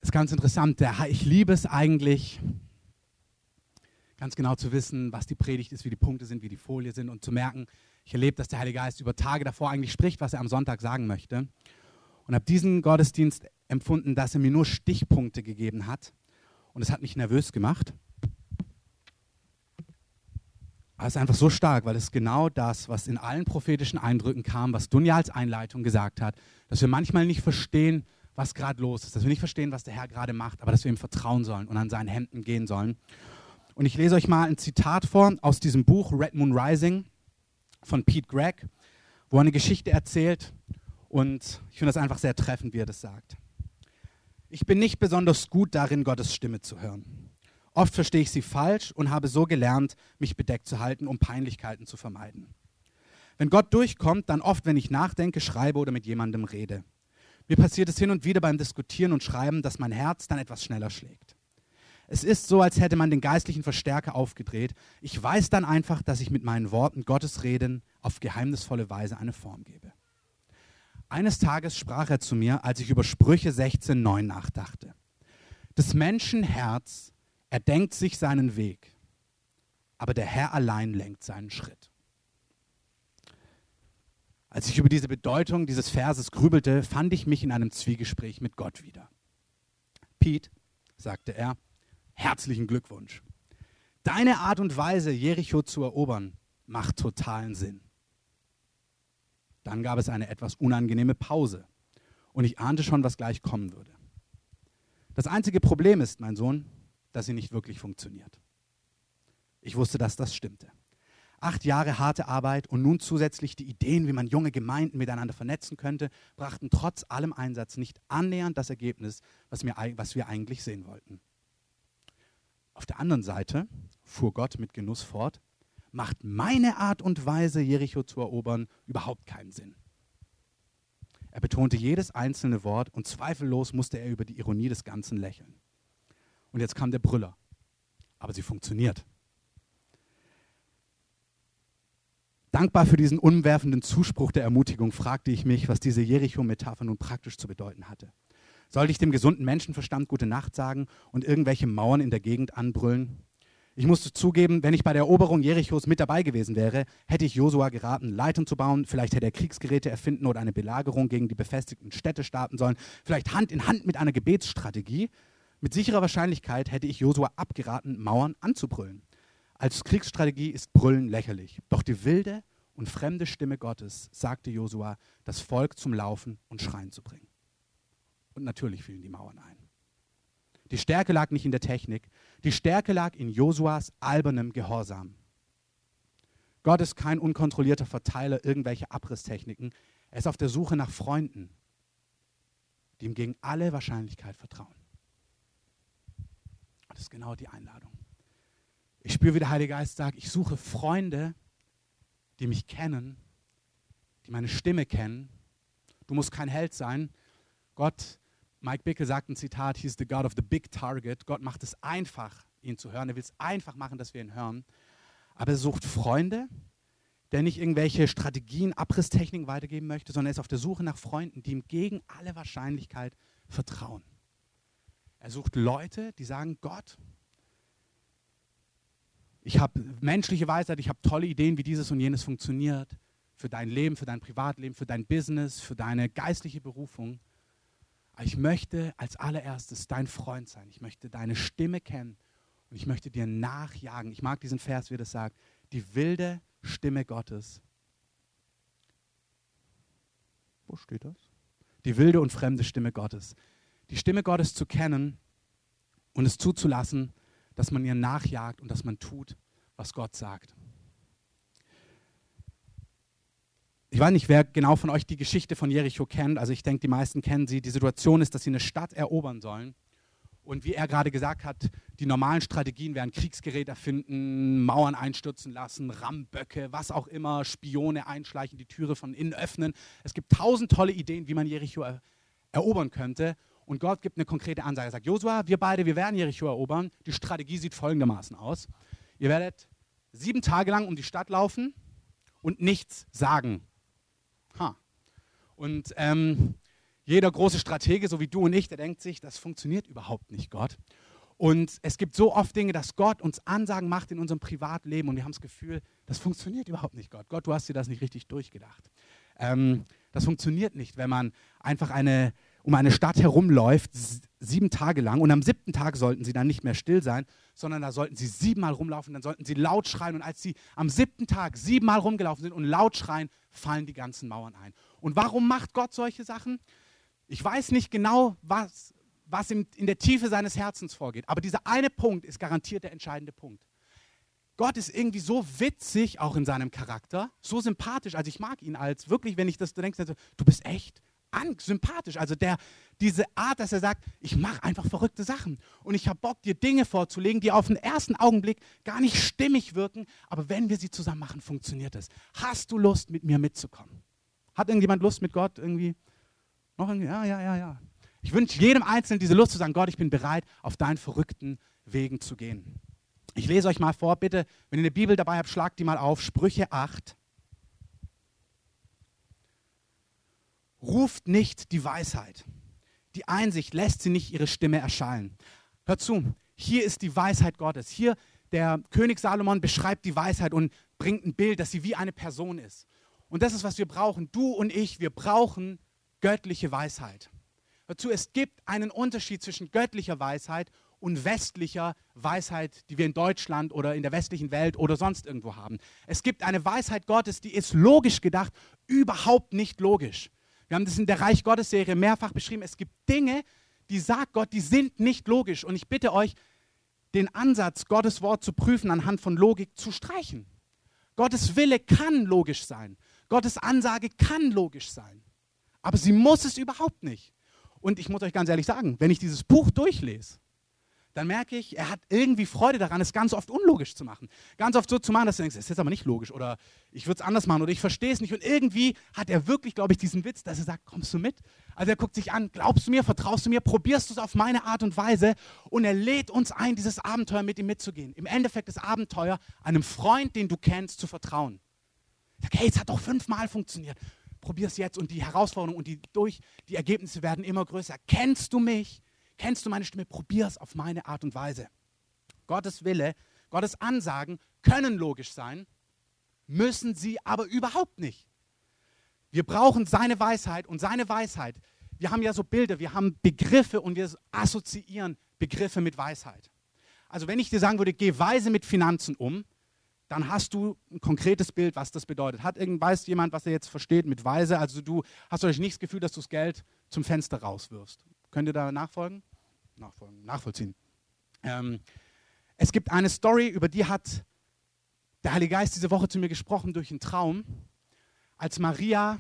ist ganz interessant. Ich liebe es eigentlich, ganz genau zu wissen, was die Predigt ist, wie die Punkte sind, wie die Folie sind und zu merken, ich erlebe, dass der Heilige Geist über Tage davor eigentlich spricht, was er am Sonntag sagen möchte. Und habe diesen Gottesdienst empfunden, dass er mir nur Stichpunkte gegeben hat. Und es hat mich nervös gemacht. Aber es ist einfach so stark, weil es genau das, was in allen prophetischen Eindrücken kam, was Dunja als Einleitung gesagt hat, dass wir manchmal nicht verstehen, was gerade los ist, dass wir nicht verstehen, was der Herr gerade macht, aber dass wir ihm vertrauen sollen und an seinen Händen gehen sollen. Und ich lese euch mal ein Zitat vor aus diesem Buch Red Moon Rising von Pete Gregg, wo er eine Geschichte erzählt und ich finde das einfach sehr treffend, wie er das sagt. Ich bin nicht besonders gut darin, Gottes Stimme zu hören. Oft verstehe ich sie falsch und habe so gelernt, mich bedeckt zu halten, um Peinlichkeiten zu vermeiden. Wenn Gott durchkommt, dann oft, wenn ich nachdenke, schreibe oder mit jemandem rede. Mir passiert es hin und wieder beim Diskutieren und Schreiben, dass mein Herz dann etwas schneller schlägt. Es ist so, als hätte man den geistlichen Verstärker aufgedreht. Ich weiß dann einfach, dass ich mit meinen Worten Gottes Reden auf geheimnisvolle Weise eine Form gebe. Eines Tages sprach er zu mir, als ich über Sprüche 16,9 nachdachte. Des Menschen Herz erdenkt sich seinen Weg, aber der Herr allein lenkt seinen Schritt. Als ich über diese Bedeutung dieses Verses grübelte, fand ich mich in einem Zwiegespräch mit Gott wieder. Pete, sagte er, herzlichen Glückwunsch. Deine Art und Weise, Jericho zu erobern, macht totalen Sinn. Dann gab es eine etwas unangenehme Pause und ich ahnte schon, was gleich kommen würde. Das einzige Problem ist, mein Sohn, dass sie nicht wirklich funktioniert. Ich wusste, dass das stimmte. 8 Jahre harte Arbeit und nun zusätzlich die Ideen, wie man junge Gemeinden miteinander vernetzen könnte, brachten trotz allem Einsatz nicht annähernd das Ergebnis, was wir eigentlich sehen wollten. Auf der anderen Seite, fuhr Gott mit Genuss fort, macht meine Art und Weise, Jericho zu erobern, überhaupt keinen Sinn. Er betonte jedes einzelne Wort und zweifellos musste er über die Ironie des Ganzen lächeln. Und jetzt kam der Brüller. Aber sie funktioniert. Dankbar für diesen umwerfenden Zuspruch der Ermutigung fragte ich mich, was diese Jericho-Metapher nun praktisch zu bedeuten hatte. Sollte ich dem gesunden Menschenverstand gute Nacht sagen und irgendwelche Mauern in der Gegend anbrüllen? Ich musste zugeben, wenn ich bei der Eroberung Jerichos mit dabei gewesen wäre, hätte ich Josua geraten, Leitern zu bauen, vielleicht hätte er Kriegsgeräte erfinden oder eine Belagerung gegen die befestigten Städte starten sollen, vielleicht Hand in Hand mit einer Gebetsstrategie. Mit sicherer Wahrscheinlichkeit hätte ich Josua abgeraten, Mauern anzubrüllen. Als Kriegsstrategie ist Brüllen lächerlich. Doch die wilde und fremde Stimme Gottes sagte Josua, das Volk zum Laufen und Schreien zu bringen. Und natürlich fielen die Mauern ein. Die Stärke lag nicht in der Technik, die Stärke lag in Josuas albernem Gehorsam. Gott ist kein unkontrollierter Verteiler irgendwelcher Abrisstechniken. Er ist auf der Suche nach Freunden, die ihm gegen alle Wahrscheinlichkeit vertrauen. Das ist genau die Einladung. Ich spüre, wie der Heilige Geist sagt, ich suche Freunde, die mich kennen, die meine Stimme kennen. Du musst kein Held sein. Mike Bickle sagt ein Zitat, he's the God of the big target. Gott macht es einfach, ihn zu hören. Er will es einfach machen, dass wir ihn hören. Aber er sucht Freunde, der nicht irgendwelche Strategien, Abrisstechniken weitergeben möchte, sondern er ist auf der Suche nach Freunden, die ihm gegen alle Wahrscheinlichkeit vertrauen. Er sucht Leute, die sagen, Gott, ich habe menschliche Weisheit, ich habe tolle Ideen, wie dieses und jenes funktioniert, für dein Leben, für dein Privatleben, für dein Business, für deine geistliche Berufung. Aber ich möchte als allererstes dein Freund sein. Ich möchte deine Stimme kennen und ich möchte dir nachjagen. Ich mag diesen Vers, wie er das sagt, die wilde Stimme Gottes. Wo steht das? Die wilde und fremde Stimme Gottes. Die Stimme Gottes zu kennen und es zuzulassen, dass man ihr nachjagt und dass man tut, was Gott sagt. Ich weiß nicht, wer genau von euch die Geschichte von Jericho kennt. Also ich denke, die meisten kennen sie. Die Situation ist, dass sie eine Stadt erobern sollen. Und wie er gerade gesagt hat, die normalen Strategien wären Kriegsgerät erfinden, Mauern einstürzen lassen, Rammböcke, was auch immer, Spione einschleichen, die Türe von innen öffnen. Es gibt 1000 tolle Ideen, wie man Jericho erobern könnte. Und Gott gibt eine konkrete Ansage. Er sagt, Josua, wir werden Jericho erobern. Die Strategie sieht folgendermaßen aus. Ihr werdet 7 Tage lang um die Stadt laufen und nichts sagen. Und Jeder große Stratege, so wie du und ich, der denkt sich, das funktioniert überhaupt nicht, Gott. Und es gibt so oft Dinge, dass Gott uns Ansagen macht in unserem Privatleben und wir haben das Gefühl, das funktioniert überhaupt nicht, Gott. Gott, du hast dir das nicht richtig durchgedacht. Das funktioniert nicht, wenn man einfach um eine Stadt herumläuft, 7 Tage lang, und am 7. Tag sollten sie dann nicht mehr still sein, sondern da sollten sie 7-mal rumlaufen, dann sollten sie laut schreien, und als sie am 7. Tag 7-mal rumgelaufen sind und laut schreien, fallen die ganzen Mauern ein. Und warum macht Gott solche Sachen? Ich weiß nicht genau, was in der Tiefe seines Herzens vorgeht, aber dieser eine Punkt ist garantiert der entscheidende Punkt. Gott ist irgendwie so witzig, auch in seinem Charakter, so sympathisch, also ich mag ihn als wirklich, wenn ich das, du denkst, du bist echt sympathisch, also diese Art, dass er sagt, ich mache einfach verrückte Sachen und ich habe Bock, dir Dinge vorzulegen, die auf den ersten Augenblick gar nicht stimmig wirken, aber wenn wir sie zusammen machen, funktioniert es. Hast du Lust, mit mir mitzukommen? Hat irgendjemand Lust mit Gott irgendwie? Noch irgendwie? Ja. Ich wünsche jedem Einzelnen diese Lust zu sagen, Gott, ich bin bereit, auf deinen verrückten Wegen zu gehen. Ich lese euch mal vor, bitte, wenn ihr eine Bibel dabei habt, schlagt die mal auf, Sprüche 8. Ruft nicht die Weisheit. Die Einsicht lässt sie nicht ihre Stimme erschallen. Hört zu, hier ist die Weisheit Gottes. Hier, der König Salomon beschreibt die Weisheit und bringt ein Bild, dass sie wie eine Person ist. Und das ist, was wir brauchen. Du und ich, wir brauchen göttliche Weisheit. Hört zu, es gibt einen Unterschied zwischen göttlicher Weisheit und westlicher Weisheit, die wir in Deutschland oder in der westlichen Welt oder sonst irgendwo haben. Es gibt eine Weisheit Gottes, die ist logisch gedacht, überhaupt nicht logisch. Wir haben das in der Reich Gottes Serie mehrfach beschrieben. Es gibt Dinge, die sagt Gott, die sind nicht logisch. Und ich bitte euch, den Ansatz, Gottes Wort zu prüfen anhand von Logik zu streichen. Gottes Wille kann logisch sein. Gottes Ansage kann logisch sein. Aber sie muss es überhaupt nicht. Und ich muss euch ganz ehrlich sagen, wenn ich dieses Buch durchlese, dann merke ich, er hat irgendwie Freude daran, es ganz oft unlogisch zu machen. Ganz oft so zu machen, dass du denkst, das ist jetzt aber nicht logisch oder ich würde es anders machen oder ich verstehe es nicht. Und irgendwie hat er wirklich, glaube ich, diesen Witz, dass er sagt, kommst du mit? Also er guckt sich an, glaubst du mir, vertraust du mir, probierst du es auf meine Art und Weise, und er lädt uns ein, dieses Abenteuer mit ihm mitzugehen. Im Endeffekt das Abenteuer, einem Freund, den du kennst, zu vertrauen. Sag, hey, es hat doch 5-mal funktioniert. Probier es jetzt, und die Herausforderungen und die Ergebnisse werden immer größer. Kennst du mich? Kennst du meine Stimme? Probier es auf meine Art und Weise. Gottes Wille, Gottes Ansagen können logisch sein, müssen sie aber überhaupt nicht. Wir brauchen seine Weisheit, und seine Weisheit, wir haben ja so Bilder, wir haben Begriffe und wir assoziieren Begriffe mit Weisheit. Also wenn ich dir sagen würde, geh weise mit Finanzen um, dann hast du ein konkretes Bild, was das bedeutet. Weiß jemand, was er jetzt versteht mit weise? Also du hast euch nicht das Gefühl, dass du das Geld zum Fenster rauswirfst. Könnt ihr da nachvollziehen? Es gibt eine Story, über die hat der Heilige Geist diese Woche zu mir gesprochen durch einen Traum. Als Maria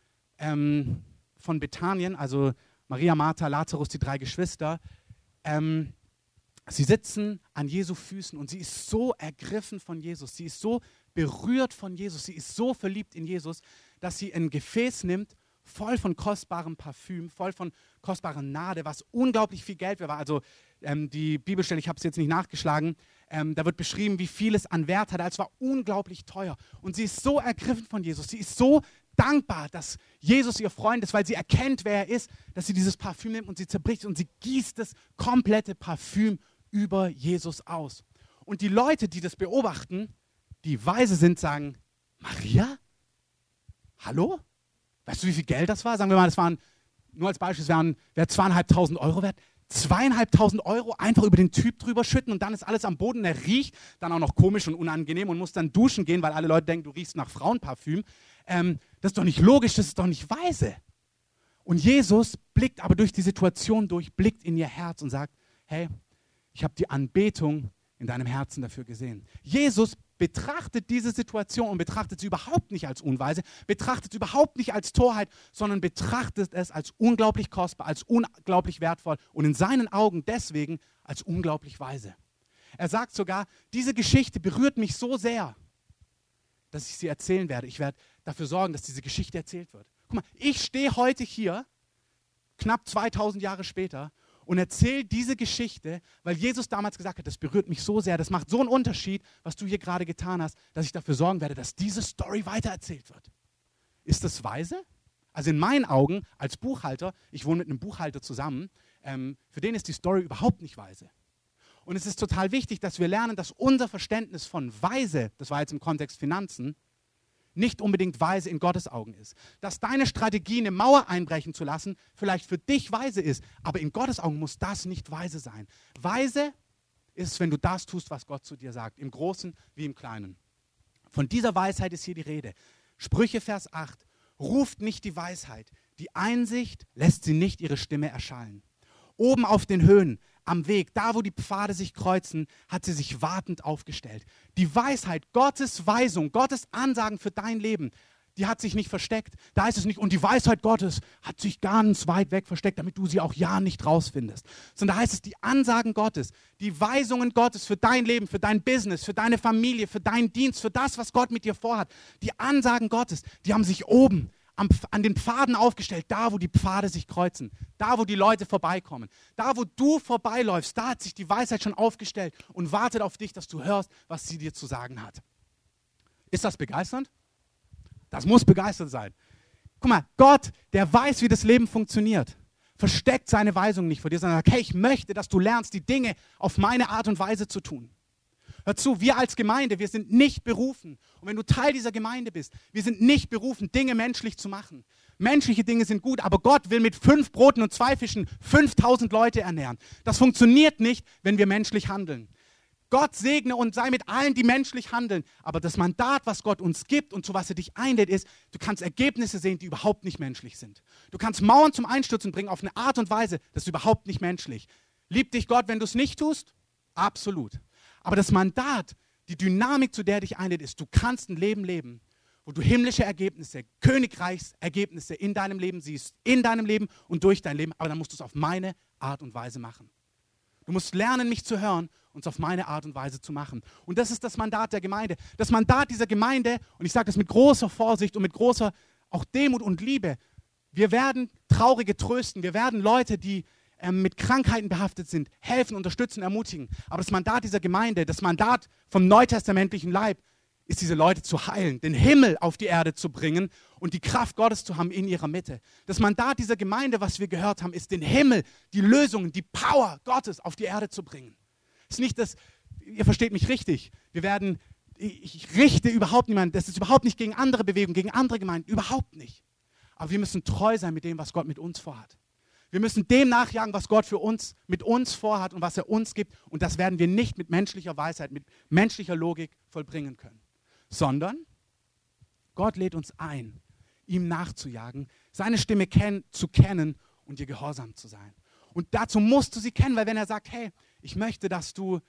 von Bethanien, also Maria, Martha, Lazarus, die 3 Geschwister, sie sitzen an Jesu Füßen und sie ist so ergriffen von Jesus, sie ist so berührt von Jesus, sie ist so verliebt in Jesus, dass sie ein Gefäß nimmt, voll von kostbarem Parfüm, voll von kostbarer Nade, was unglaublich viel Geld war. Also die Bibelstelle, ich habe es jetzt nicht nachgeschlagen, da wird beschrieben, wie viel es an Wert hatte. Es war unglaublich teuer. Und sie ist so ergriffen von Jesus, sie ist so dankbar, dass Jesus ihr Freund ist, weil sie erkennt, wer er ist, dass sie dieses Parfüm nimmt und sie zerbricht und sie gießt das komplette Parfüm über Jesus aus. Und die Leute, die das beobachten, die weise sind, sagen, Maria? Hallo? Weißt du, wie viel Geld das war? Sagen wir mal, das waren, nur als Beispiel, wäre 2.500 Euro wert. 2.500 Euro einfach über den Typ drüber schütten und dann ist alles am Boden, der riecht dann auch noch komisch und unangenehm und muss dann duschen gehen, weil alle Leute denken, du riechst nach Frauenparfüm. Das ist doch nicht logisch, das ist doch nicht weise. Und Jesus blickt aber durch die Situation durch, blickt in ihr Herz und sagt, hey, ich habe die Anbetung in deinem Herzen dafür gesehen. Jesus betrachtet diese Situation und betrachtet sie überhaupt nicht als unweise, betrachtet sie überhaupt nicht als Torheit, sondern betrachtet es als unglaublich kostbar, als unglaublich wertvoll und in seinen Augen deswegen als unglaublich weise. Er sagt sogar, diese Geschichte berührt mich so sehr, dass ich sie erzählen werde. Ich werde dafür sorgen, dass diese Geschichte erzählt wird. Guck mal, ich stehe heute hier, knapp 2000 Jahre später, und erzähle diese Geschichte, weil Jesus damals gesagt hat, das berührt mich so sehr, das macht so einen Unterschied, was du hier gerade getan hast, dass ich dafür sorgen werde, dass diese Story weitererzählt wird. Ist das weise? Also in meinen Augen als Buchhalter, ich wohne mit einem Buchhalter zusammen, für den ist die Story überhaupt nicht weise. Und es ist total wichtig, dass wir lernen, dass unser Verständnis von weise, das war jetzt im Kontext Finanzen, nicht unbedingt weise in Gottes Augen ist. Dass deine Strategie, eine Mauer einbrechen zu lassen, vielleicht für dich weise ist, aber in Gottes Augen muss das nicht weise sein. Weise ist es, wenn du das tust, was Gott zu dir sagt, im Großen wie im Kleinen. Von dieser Weisheit ist hier die Rede. Sprüche, Vers 8. Ruft nicht die Weisheit, die Einsicht lässt sie nicht ihre Stimme erschallen. Oben auf den Höhen, am Weg, da wo die Pfade sich kreuzen, hat sie sich wartend aufgestellt. Die Weisheit, Gottes Weisung, Gottes Ansagen für dein Leben, die hat sich nicht versteckt. Da ist es nicht, und die Weisheit Gottes hat sich ganz weit weg versteckt, damit du sie auch ja nicht rausfindest. Sondern da heißt es, die Ansagen Gottes, die Weisungen Gottes für dein Leben, für dein Business, für deine Familie, für deinen Dienst, für das, was Gott mit dir vorhat. Die Ansagen Gottes, die haben sich oben an den Pfaden aufgestellt, da wo die Pfade sich kreuzen, da wo die Leute vorbeikommen, da wo du vorbeiläufst, da hat sich die Weisheit schon aufgestellt und wartet auf dich, dass du hörst, was sie dir zu sagen hat. Ist das begeisternd? Das muss begeistert sein. Guck mal, Gott, der weiß, wie das Leben funktioniert, versteckt seine Weisung nicht vor dir, sondern sagt, hey, ich möchte, dass du lernst, die Dinge auf meine Art und Weise zu tun. Hör zu, wir als Gemeinde, wir sind nicht berufen. Und wenn du Teil dieser Gemeinde bist, wir sind nicht berufen, Dinge menschlich zu machen. Menschliche Dinge sind gut, aber Gott will mit 5 Broten und 2 Fischen 5000 Leute ernähren. Das funktioniert nicht, wenn wir menschlich handeln. Gott segne und sei mit allen, die menschlich handeln. Aber das Mandat, was Gott uns gibt und zu was er dich einlädt, ist, du kannst Ergebnisse sehen, die überhaupt nicht menschlich sind. Du kannst Mauern zum Einstürzen bringen auf eine Art und Weise, das ist überhaupt nicht menschlich. Liebt dich Gott, wenn du es nicht tust? Absolut. Aber das Mandat, die Dynamik, zu der dich einlädt, ist, du kannst ein Leben leben, wo du himmlische Ergebnisse, Königreichsergebnisse in deinem Leben siehst, in deinem Leben und durch dein Leben, aber dann musst du es auf meine Art und Weise machen. Du musst lernen, mich zu hören und es auf meine Art und Weise zu machen. Und das ist das Mandat der Gemeinde. Das Mandat dieser Gemeinde, und ich sage das mit großer Vorsicht und mit großer auch Demut und Liebe, wir werden Traurige trösten, wir werden Leute, die mit Krankheiten behaftet sind, helfen, unterstützen, ermutigen. Aber das Mandat dieser Gemeinde, das Mandat vom neutestamentlichen Leib, ist, diese Leute zu heilen, den Himmel auf die Erde zu bringen und die Kraft Gottes zu haben in ihrer Mitte. Das Mandat dieser Gemeinde, was wir gehört haben, ist, den Himmel, die Lösungen, die Power Gottes auf die Erde zu bringen. Es ist nicht das, ihr versteht mich richtig, ich richte überhaupt niemanden, das ist überhaupt nicht gegen andere Bewegungen, gegen andere Gemeinden, überhaupt nicht. Aber wir müssen treu sein mit dem, was Gott mit uns vorhat. Wir müssen dem nachjagen, was Gott für uns, mit uns vorhat und was er uns gibt. Und das werden wir nicht mit menschlicher Weisheit, mit menschlicher Logik vollbringen können. Sondern Gott lädt uns ein, ihm nachzujagen, seine Stimme zu kennen und ihr gehorsam zu sein. Und dazu musst du sie kennen, weil wenn er sagt, hey, ich möchte, dass du,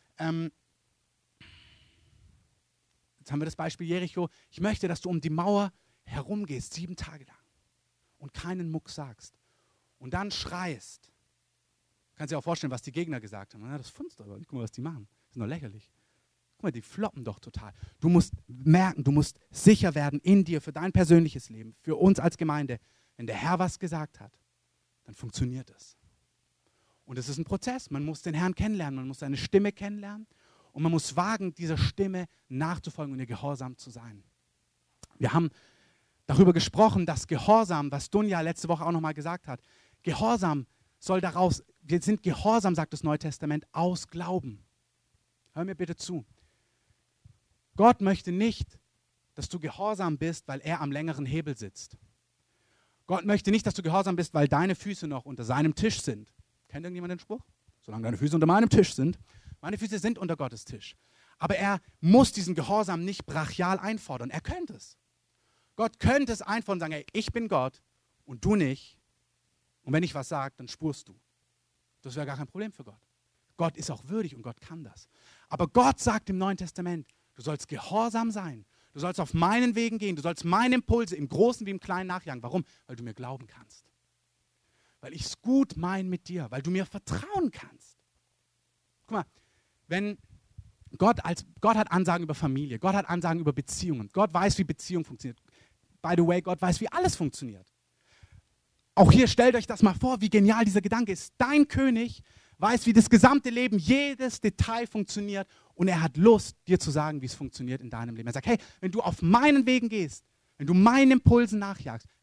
jetzt haben wir das Beispiel Jericho, ich möchte, dass du um die Mauer herumgehst, 7 Tage lang und keinen Muck sagst. Und dann schreist. Du kannst dir auch vorstellen, was die Gegner gesagt haben. Na, das funzt aber nicht. Guck mal, was die machen. Das ist nur lächerlich. Guck mal, die floppen doch total. Du musst merken, du musst sicher werden in dir für dein persönliches Leben, für uns als Gemeinde. Wenn der Herr was gesagt hat, dann funktioniert es. Und es ist ein Prozess. Man muss den Herrn kennenlernen, man muss seine Stimme kennenlernen und man muss wagen, dieser Stimme nachzufolgen und ihr gehorsam zu sein. Wir haben darüber gesprochen, dass Gehorsam, was Dunja letzte Woche auch nochmal gesagt hat, Gehorsam soll daraus, wir sind gehorsam, sagt das Neue Testament, aus Glauben. Hör mir bitte zu. Gott möchte nicht, dass du gehorsam bist, weil er am längeren Hebel sitzt. Gott möchte nicht, dass du gehorsam bist, weil deine Füße noch unter seinem Tisch sind. Kennt irgendjemand den Spruch? Solange deine Füße unter meinem Tisch sind. Meine Füße sind unter Gottes Tisch. Aber er muss diesen Gehorsam nicht brachial einfordern. Er könnte es. Gott könnte es einfordern und sagen, hey, ich bin Gott und du nicht. Und wenn ich was sage, dann spurst du. Das wäre gar kein Problem für Gott. Gott ist auch würdig und Gott kann das. Aber Gott sagt im Neuen Testament, du sollst gehorsam sein. Du sollst auf meinen Wegen gehen. Du sollst meine Impulse im Großen wie im Kleinen nachjagen. Warum? Weil du mir glauben kannst. Weil ich es gut meine mit dir. Weil du mir vertrauen kannst. Guck mal, wenn Gott hat Ansagen über Familie. Gott hat Ansagen über Beziehungen. Gott weiß, wie Beziehung funktioniert. By the way, Gott weiß, wie alles funktioniert. Auch hier, stellt euch das mal vor, wie genial dieser Gedanke ist. Dein König weiß, wie das gesamte Leben, jedes Detail funktioniert und er hat Lust, dir zu sagen, wie es funktioniert in deinem Leben. Er sagt, hey, wenn du auf meinen Wegen gehst, wenn du meinen Impulsen nachjagst,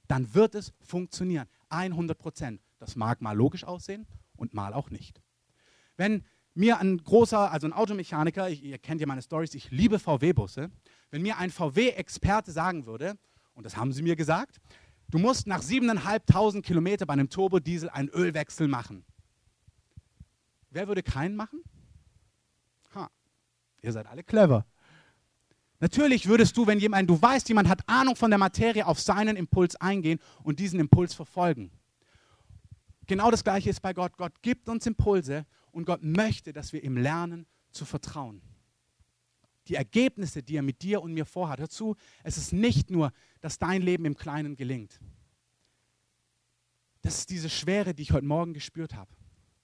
dann wird es funktionieren. 100%. Das mag mal logisch aussehen und mal auch nicht. Wenn mir ein Automechaniker, ihr kennt ja meine Storys, ich liebe VW-Busse, wenn mir ein VW-Experte sagen würde, und das haben sie mir gesagt, du musst nach 7.500 Kilometer bei einem Turbodiesel einen Ölwechsel machen. Wer würde keinen machen? Ihr seid alle clever. Natürlich würdest du, wenn du weißt, jemand hat Ahnung von der Materie, auf seinen Impuls eingehen und diesen Impuls verfolgen. Genau das Gleiche ist bei Gott. Gott gibt uns Impulse und Gott möchte, dass wir ihm lernen zu vertrauen. Die Ergebnisse, die er mit dir und mir vorhat, hör zu, es ist nicht nur, dass dein Leben im Kleinen gelingt. Das ist diese Schwere, die ich heute Morgen gespürt habe.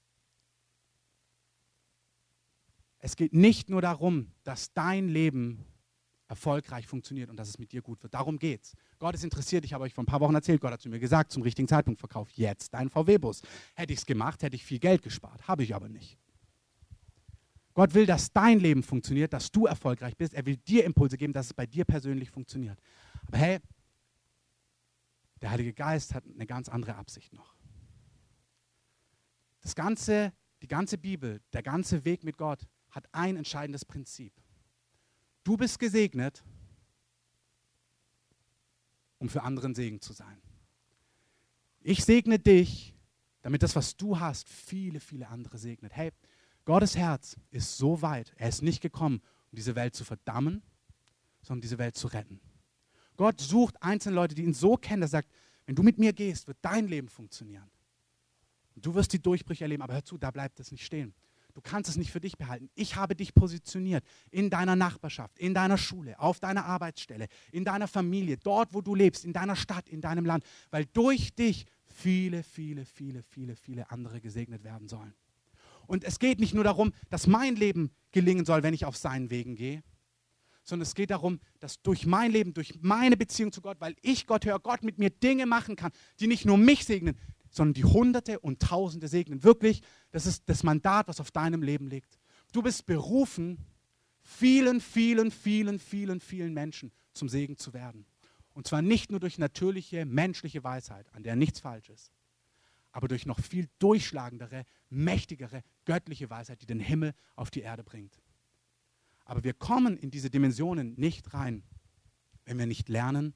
Es geht nicht nur darum, dass dein Leben erfolgreich funktioniert und dass es mit dir gut wird. Darum geht's. Gott ist interessiert, ich habe euch vor ein paar Wochen erzählt, Gott hat zu mir gesagt, zum richtigen Zeitpunkt verkauf jetzt deinen VW-Bus. Hätte ich es gemacht, hätte ich viel Geld gespart, habe ich aber nicht. Gott will, dass dein Leben funktioniert, dass du erfolgreich bist. Er will dir Impulse geben, dass es bei dir persönlich funktioniert. Aber hey, der Heilige Geist hat eine ganz andere Absicht noch. Die ganze Bibel, der ganze Weg mit Gott hat ein entscheidendes Prinzip. Du bist gesegnet, um für anderen Segen zu sein. Ich segne dich, damit das, was du hast, viele, viele andere segnet. Hey, Gottes Herz ist so weit, er ist nicht gekommen, um diese Welt zu verdammen, sondern um diese Welt zu retten. Gott sucht einzelne Leute, die ihn so kennen, dass er sagt, wenn du mit mir gehst, wird dein Leben funktionieren. Und du wirst die Durchbrüche erleben, aber hör zu, da bleibt es nicht stehen. Du kannst es nicht für dich behalten. Ich habe dich positioniert in deiner Nachbarschaft, in deiner Schule, auf deiner Arbeitsstelle, in deiner Familie, dort, wo du lebst, in deiner Stadt, in deinem Land, weil durch dich viele, viele, viele, viele, viele andere gesegnet werden sollen. Und es geht nicht nur darum, dass mein Leben gelingen soll, wenn ich auf seinen Wegen gehe, sondern es geht darum, dass durch mein Leben, durch meine Beziehung zu Gott, weil ich Gott höre, Gott mit mir Dinge machen kann, die nicht nur mich segnen, sondern die Hunderte und Tausende segnen. Wirklich, das ist das Mandat, was auf deinem Leben liegt. Du bist berufen, vielen, vielen, vielen, vielen, vielen Menschen zum Segen zu werden. Und zwar nicht nur durch natürliche, menschliche Weisheit, an der nichts falsch ist, aber durch noch viel durchschlagendere, mächtigere, göttliche Weisheit, die den Himmel auf die Erde bringt. Aber wir kommen in diese Dimensionen nicht rein, wenn wir nicht lernen,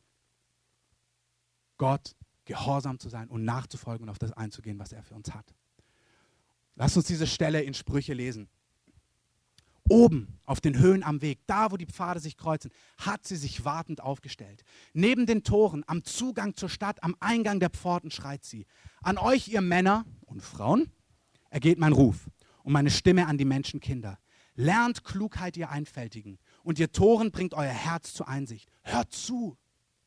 Gott gehorsam zu sein und nachzufolgen und auf das einzugehen, was er für uns hat. Lass uns diese Stelle in Sprüche lesen. Oben auf den Höhen am Weg, da wo die Pfade sich kreuzen, hat sie sich wartend aufgestellt. Neben den Toren, am Zugang zur Stadt, am Eingang der Pforten schreit sie. An euch, ihr Männer und Frauen, ergeht mein Ruf und meine Stimme an die Menschenkinder. Lernt Klugheit, ihr Einfältigen, und ihr Toren bringt euer Herz zur Einsicht. Hört zu.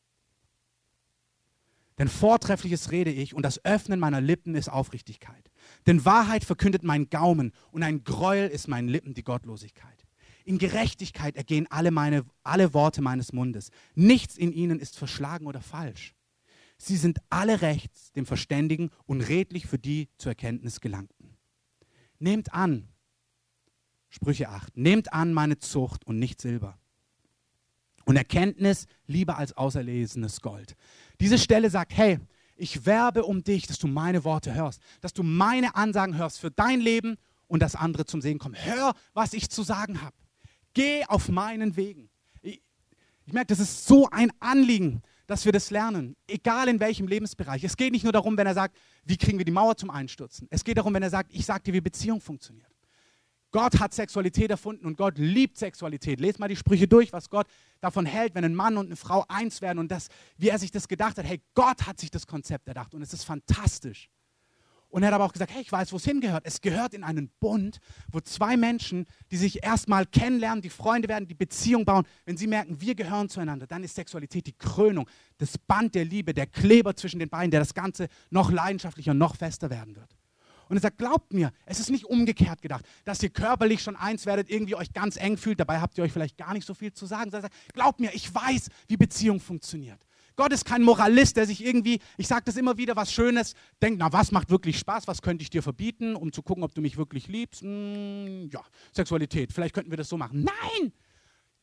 Denn Vortreffliches rede ich und das Öffnen meiner Lippen ist Aufrichtigkeit. Denn Wahrheit verkündet mein Gaumen und ein Gräuel ist meinen Lippen die Gottlosigkeit. In Gerechtigkeit ergehen alle Worte meines Mundes. Nichts in ihnen ist verschlagen oder falsch. Sie sind alle rechts, dem Verständigen und redlich für die zur Erkenntnis Gelangten. Nehmt an, Sprüche 8, nehmt an meine Zucht und nicht Silber. Und Erkenntnis lieber als auserlesenes Gold. Diese Stelle sagt, hey, ich werbe um dich, dass du meine Worte hörst, dass du meine Ansagen hörst für dein Leben und dass andere zum Segen kommen. Hör, was ich zu sagen habe. Geh auf meinen Wegen. Ich merke, das ist so ein Anliegen, dass wir das lernen, egal in welchem Lebensbereich. Es geht nicht nur darum, wenn er sagt, wie kriegen wir die Mauer zum Einstürzen. Es geht darum, wenn er sagt, ich sage dir, wie Beziehung funktioniert. Gott hat Sexualität erfunden und Gott liebt Sexualität. Lest mal die Sprüche durch, was Gott davon hält, wenn ein Mann und eine Frau eins werden und das, wie er sich das gedacht hat. Hey, Gott hat sich das Konzept erdacht und es ist fantastisch. Und er hat aber auch gesagt, hey, ich weiß, wo es hingehört. Es gehört in einen Bund, wo zwei Menschen, die sich erstmal kennenlernen, die Freunde werden, die Beziehung bauen, wenn sie merken, wir gehören zueinander, dann ist Sexualität die Krönung, das Band der Liebe, der Kleber zwischen den beiden, der das Ganze noch leidenschaftlicher und noch fester werden wird. Und er sagt, glaubt mir, es ist nicht umgekehrt gedacht, dass ihr körperlich schon eins werdet, irgendwie euch ganz eng fühlt, dabei habt ihr euch vielleicht gar nicht so viel zu sagen. Er sagt, glaubt mir, ich weiß, wie Beziehung funktioniert. Gott ist kein Moralist, der sich irgendwie, ich sage das immer wieder, was Schönes, denkt, na, was macht wirklich Spaß, was könnte ich dir verbieten, um zu gucken, ob du mich wirklich liebst? Ja, Sexualität, vielleicht könnten wir das so machen. Nein!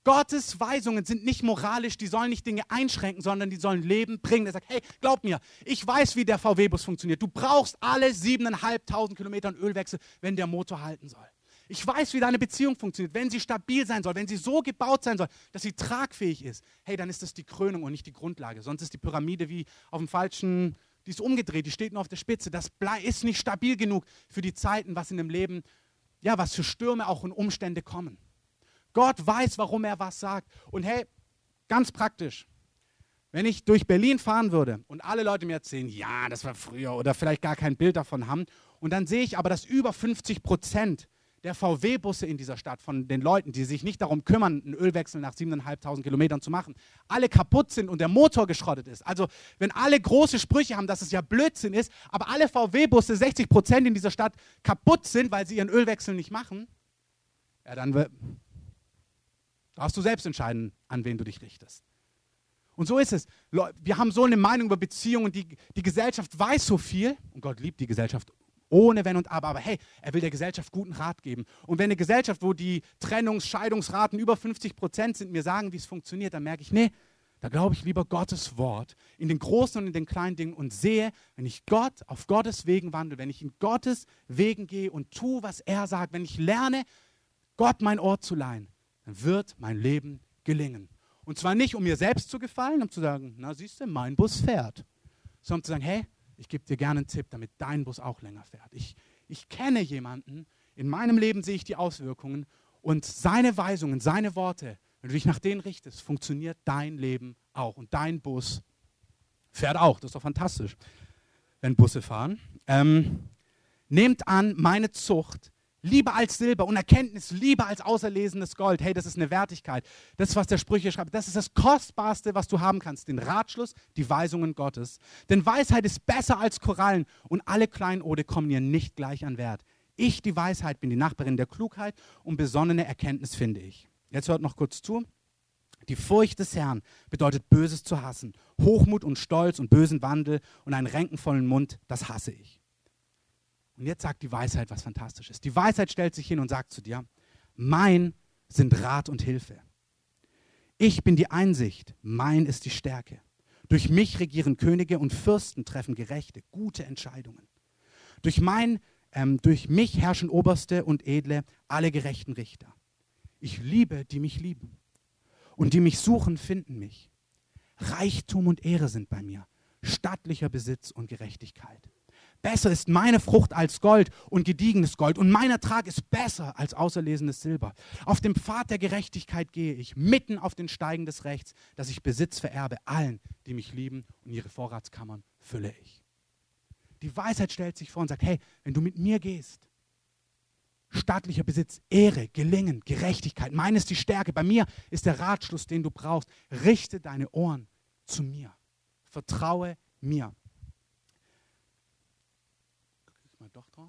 Gottes Weisungen sind nicht moralisch, die sollen nicht Dinge einschränken, sondern die sollen Leben bringen. Er sagt, hey, glaub mir, ich weiß, wie der VW-Bus funktioniert. Du brauchst alle 7.500 Kilometer Ölwechsel, wenn der Motor halten soll. Ich weiß, wie deine Beziehung funktioniert, wenn sie stabil sein soll, wenn sie so gebaut sein soll, dass sie tragfähig ist. Hey, dann ist das die Krönung und nicht die Grundlage. Sonst ist die Pyramide wie auf dem falschen, die ist umgedreht, die steht nur auf der Spitze. Das ist nicht stabil genug für die Zeiten, was in dem Leben, ja, was für Stürme auch und Umstände kommen. Gott weiß, warum er was sagt. Und hey, ganz praktisch, wenn ich durch Berlin fahren würde und alle Leute mir erzählen, ja, das war früher oder vielleicht gar kein Bild davon haben und dann sehe ich aber, dass über 50% der VW-Busse in dieser Stadt von den Leuten, die sich nicht darum kümmern, einen Ölwechsel nach 7.500 Kilometern zu machen, alle kaputt sind und der Motor geschrottet ist. Also wenn alle große Sprüche haben, dass es ja Blödsinn ist, aber alle VW-Busse, 60% in dieser Stadt kaputt sind, weil sie ihren Ölwechsel nicht machen, ja, dann darfst du selbst entscheiden, an wen du dich richtest. Und so ist es. Wir haben so eine Meinung über Beziehungen, die Gesellschaft weiß so viel und Gott liebt die Gesellschaft ohne Wenn und Aber hey, er will der Gesellschaft guten Rat geben. Und wenn eine Gesellschaft, wo die Scheidungsraten über 50% sind, mir sagen, wie es funktioniert, dann merke ich, nee, da glaube ich lieber Gottes Wort in den großen und in den kleinen Dingen und sehe, wenn ich Gott auf Gottes Wegen wandle, wenn ich in Gottes Wegen gehe und tue, was er sagt, wenn ich lerne, Gott mein Ohr zu leihen, dann wird mein Leben gelingen. Und zwar nicht, um mir selbst zu gefallen, um zu sagen, na siehst du, mein Bus fährt, sondern um zu sagen, hey, ich gebe dir gerne einen Tipp, damit dein Bus auch länger fährt. Ich kenne jemanden, in meinem Leben sehe ich die Auswirkungen und seine Weisungen, seine Worte, wenn du dich nach denen richtest, funktioniert dein Leben auch und dein Bus fährt auch. Das ist doch fantastisch, wenn Busse fahren. Nehmt an, meine Zucht lieber als Silber und Erkenntnis lieber als auserlesenes Gold. Hey, das ist eine Wertigkeit. Das ist, was der Sprüche schreibt. Das ist das Kostbarste, was du haben kannst. Den Ratschluss, die Weisungen Gottes. Denn Weisheit ist besser als Korallen und alle Kleinode kommen ihr nicht gleich an Wert. Ich, die Weisheit, bin die Nachbarin der Klugheit und besonnene Erkenntnis finde ich. Jetzt hört noch kurz zu. Die Furcht des Herrn bedeutet Böses zu hassen. Hochmut und Stolz und bösen Wandel und einen ränkenvollen Mund, das hasse ich. Und jetzt sagt die Weisheit was Fantastisches. Die Weisheit stellt sich hin und sagt zu dir, mein sind Rat und Hilfe. Ich bin die Einsicht, mein ist die Stärke. Durch mich regieren Könige und Fürsten treffen gerechte, gute Entscheidungen. Durch mich herrschen Oberste und Edle, alle gerechten Richter. Ich liebe, die mich lieben. Und die mich suchen, finden mich. Reichtum und Ehre sind bei mir, stattlicher Besitz und Gerechtigkeit. Besser ist meine Frucht als Gold und gediegenes Gold und mein Ertrag ist besser als auserlesenes Silber. Auf dem Pfad der Gerechtigkeit gehe ich, mitten auf den Steigen des Rechts, dass ich Besitz vererbe allen, die mich lieben und ihre Vorratskammern fülle ich. Die Weisheit stellt sich vor und sagt, hey, wenn du mit mir gehst, stattlicher Besitz, Ehre, Gelingen, Gerechtigkeit, meine ist die Stärke, bei mir ist der Ratschluss, den du brauchst. Richte deine Ohren zu mir, vertraue mir. Mal doch drauf.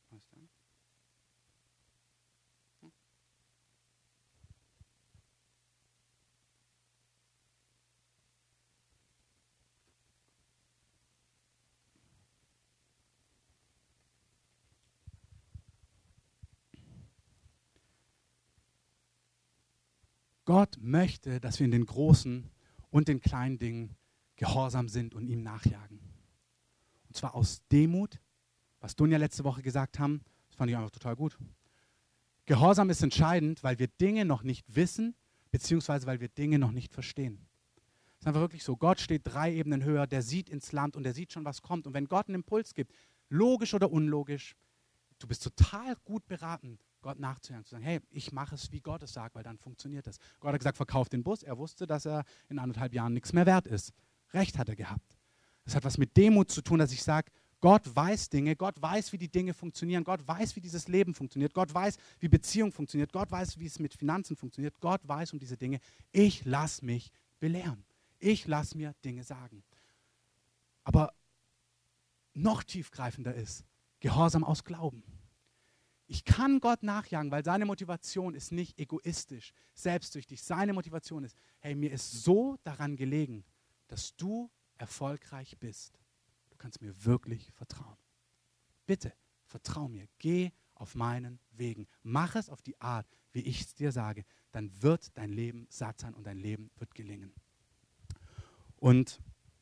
Gott möchte, dass wir in den großen und den kleinen Dingen gehorsam sind und ihm nachjagen. Und zwar aus Demut, was Dunja letzte Woche gesagt haben, das fand ich einfach total gut. Gehorsam ist entscheidend, weil wir Dinge noch nicht wissen, beziehungsweise weil wir Dinge noch nicht verstehen. Es ist einfach wirklich so, Gott steht 3 Ebenen höher, der sieht ins Land und der sieht schon, was kommt. Und wenn Gott einen Impuls gibt, logisch oder unlogisch, du bist total gut beraten, Gott nachzuhören, zu sagen, hey, ich mache es, wie Gott es sagt, weil dann funktioniert das. Gott hat gesagt, verkauf den Bus. Er wusste, dass er in 1,5 Jahren nichts mehr wert ist. Recht hat er gehabt. Das hat was mit Demut zu tun, dass ich sage, Gott weiß Dinge, Gott weiß, wie die Dinge funktionieren, Gott weiß, wie dieses Leben funktioniert, Gott weiß, wie Beziehung funktioniert, Gott weiß, wie es mit Finanzen funktioniert, Gott weiß um diese Dinge. Ich lasse mich belehren. Ich lasse mir Dinge sagen. Aber noch tiefgreifender ist, Gehorsam aus Glauben. Ich kann Gott nachjagen, weil seine Motivation ist nicht egoistisch, selbstsüchtig. Seine Motivation ist, hey, mir ist so daran gelegen, dass du erfolgreich bist. Du kannst mir wirklich vertrauen. Bitte, vertrau mir. Geh auf meinen Wegen. Mach es auf die Art, wie ich es dir sage. Dann wird dein Leben satt sein und dein Leben wird gelingen. Und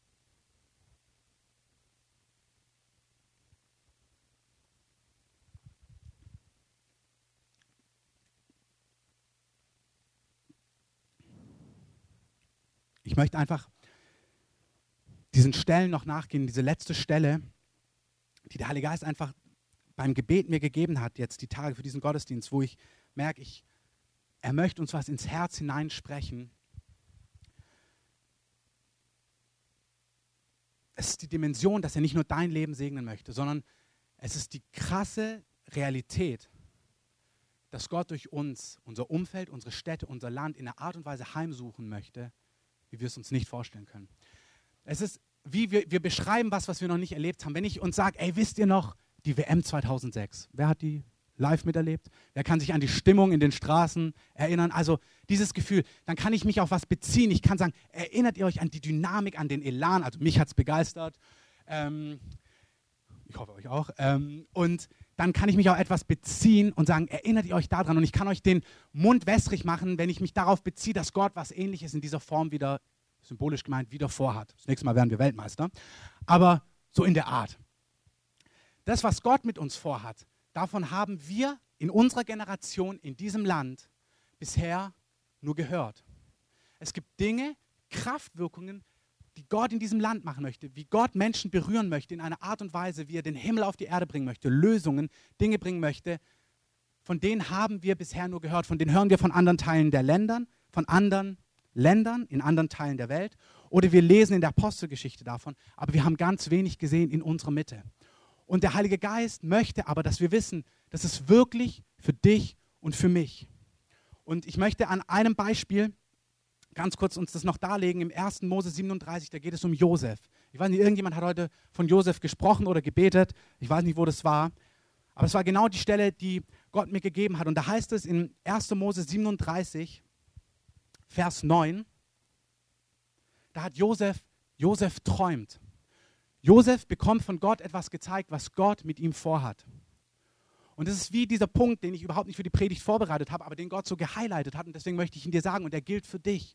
ich möchte einfach diesen Stellen noch nachgehen, diese letzte Stelle, die der Heilige Geist einfach beim Gebet mir gegeben hat, jetzt die Tage für diesen Gottesdienst, wo ich merke, er möchte uns was ins Herz hineinsprechen. Es ist die Dimension, dass er nicht nur dein Leben segnen möchte, sondern es ist die krasse Realität, dass Gott durch uns, unser Umfeld, unsere Städte, unser Land in einer Art und Weise heimsuchen möchte, wie wir es uns nicht vorstellen können. Es ist, wie wir beschreiben was wir noch nicht erlebt haben. Wenn ich uns sage, ey, wisst ihr noch, die WM 2006, wer hat die live miterlebt? Wer kann sich an die Stimmung in den Straßen erinnern? Also dieses Gefühl, dann kann ich mich auf was beziehen. Ich kann sagen, erinnert ihr euch an die Dynamik, an den Elan? Also mich hat es begeistert. Ich hoffe euch auch. Und dann kann ich mich auf etwas beziehen und sagen, erinnert ihr euch daran? Und ich kann euch den Mund wässrig machen, wenn ich mich darauf beziehe, dass Gott was Ähnliches in dieser Form wieder, symbolisch gemeint, wieder vorhat. Das nächste Mal werden wir Weltmeister. Aber so in der Art. Das, was Gott mit uns vorhat, davon haben wir in unserer Generation, in diesem Land, bisher nur gehört. Es gibt Dinge, Kraftwirkungen, die Gott in diesem Land machen möchte, wie Gott Menschen berühren möchte, in einer Art und Weise, wie er den Himmel auf die Erde bringen möchte, Lösungen, Dinge bringen möchte, von denen haben wir bisher nur gehört, von denen hören wir von anderen Teilen der Länder, von anderen Ländern, in anderen Teilen der Welt, oder wir lesen in der Apostelgeschichte davon, aber wir haben ganz wenig gesehen in unserer Mitte. Und der Heilige Geist möchte aber, dass wir wissen, das ist wirklich für dich und für mich. Und ich möchte an einem Beispiel ganz kurz uns das noch darlegen, im 1. Mose 37, da geht es um Josef. Ich weiß nicht, irgendjemand hat heute von Josef gesprochen oder gebetet, ich weiß nicht, wo das war, aber es war genau die Stelle, die Gott mir gegeben hat. Und da heißt es in 1. Mose 37, Vers 9, da hat Josef träumt. Josef bekommt von Gott etwas gezeigt, was Gott mit ihm vorhat. Und das ist wie dieser Punkt, den ich überhaupt nicht für die Predigt vorbereitet habe, aber den Gott so gehighlightet hat. Und deswegen möchte ich ihn dir sagen, und der gilt für dich.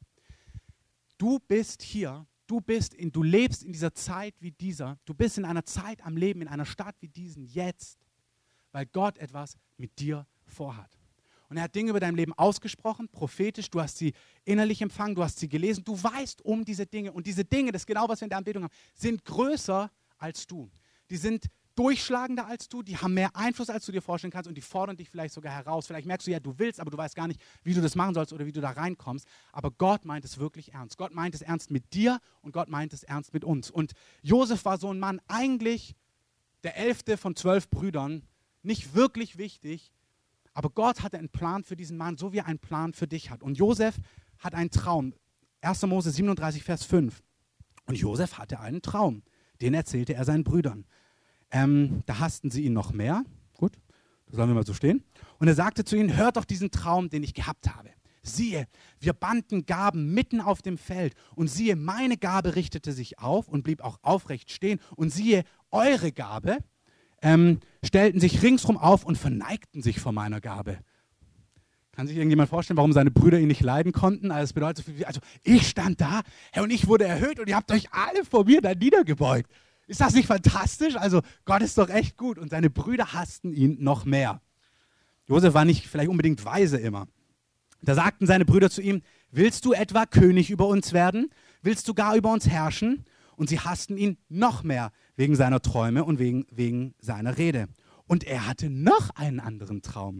Du bist hier, du lebst in dieser Zeit wie dieser. Du bist in einer Zeit am Leben, in einer Stadt wie diesen jetzt, weil Gott etwas mit dir vorhat. Und er hat Dinge über dein Leben ausgesprochen, prophetisch, du hast sie innerlich empfangen, du hast sie gelesen, du weißt um diese Dinge. Und diese Dinge, das ist genau, was wir in der Anbetung haben, sind größer als du. Die sind durchschlagender als du, die haben mehr Einfluss, als du dir vorstellen kannst und die fordern dich vielleicht sogar heraus. Vielleicht merkst du, ja, du willst, aber du weißt gar nicht, wie du das machen sollst oder wie du da reinkommst. Aber Gott meint es wirklich ernst. Gott meint es ernst mit dir und Gott meint es ernst mit uns. Und Josef war so ein Mann, eigentlich der 11. von 12 Brüdern, nicht wirklich wichtig, aber Gott hatte einen Plan für diesen Mann, so wie er einen Plan für dich hat. Und Josef hat einen Traum. 1. Mose 37, Vers 5. Und Josef hatte einen Traum. Den erzählte er seinen Brüdern. Da hassten sie ihn noch mehr. Gut, das sollen wir mal so stehen. Und er sagte zu ihnen, hört doch diesen Traum, den ich gehabt habe. Siehe, wir banden Gaben mitten auf dem Feld. Und siehe, meine Gabe richtete sich auf und blieb auch aufrecht stehen. Und siehe, eure Gabe stellten sich ringsrum auf und verneigten sich vor meiner Gabe. Kann sich irgendjemand vorstellen, warum seine Brüder ihn nicht leiden konnten? Also, das bedeutet so viel, also ich stand da, Herr, und ich wurde erhöht und ihr habt euch alle vor mir da niedergebeugt. Ist das nicht fantastisch? Also Gott ist doch echt gut. Und seine Brüder hassten ihn noch mehr. Josef war nicht vielleicht unbedingt weise immer. Da sagten seine Brüder zu ihm, willst du etwa König über uns werden? Willst du gar über uns herrschen? Und sie hassten ihn noch mehr wegen seiner Träume und wegen seiner Rede. Und er hatte noch einen anderen Traum.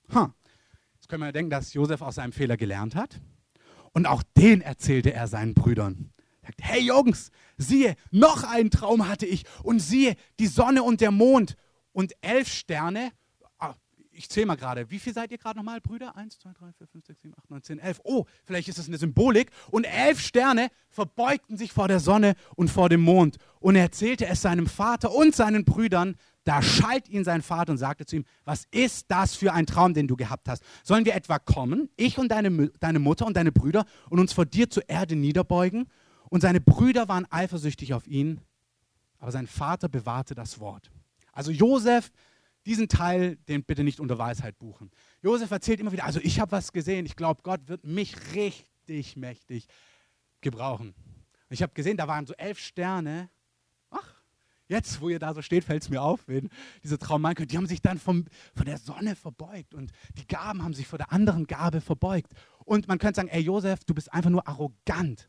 Jetzt können wir ja denken, dass Josef aus seinem Fehler gelernt hat. Und auch den erzählte er seinen Brüdern. Er sagt, hey Jungs, siehe, noch einen Traum hatte ich. Und siehe, die Sonne und der Mond und 11 Sterne. Ich zähle mal gerade. Wie viel seid ihr gerade nochmal, Brüder? 1, 2, 3, 4, 5, 6, 7, 8, 9, 10, 11. Oh, vielleicht ist das eine Symbolik. Und 11 Sterne verbeugten sich vor der Sonne und vor dem Mond. Und er erzählte es seinem Vater und seinen Brüdern. Da schalt ihn sein Vater und sagte zu ihm, was ist das für ein Traum, den du gehabt hast? Sollen wir etwa kommen, ich und deine Mutter und deine Brüder, und uns vor dir zur Erde niederbeugen? Und seine Brüder waren eifersüchtig auf ihn, aber sein Vater bewahrte das Wort. Also Josef, diesen Teil, den bitte nicht unter Weisheit buchen. Josef erzählt immer wieder, also ich habe was gesehen, ich glaube, Gott wird mich richtig mächtig gebrauchen. Und ich habe gesehen, da waren so 11 Sterne. Ach, jetzt, wo ihr da so steht, fällt es mir auf, wenn dieser Traum meinen könnt. Die haben sich dann von der Sonne verbeugt und die Gaben haben sich vor der anderen Gabe verbeugt. Und man könnte sagen, ey Josef, du bist einfach nur arrogant.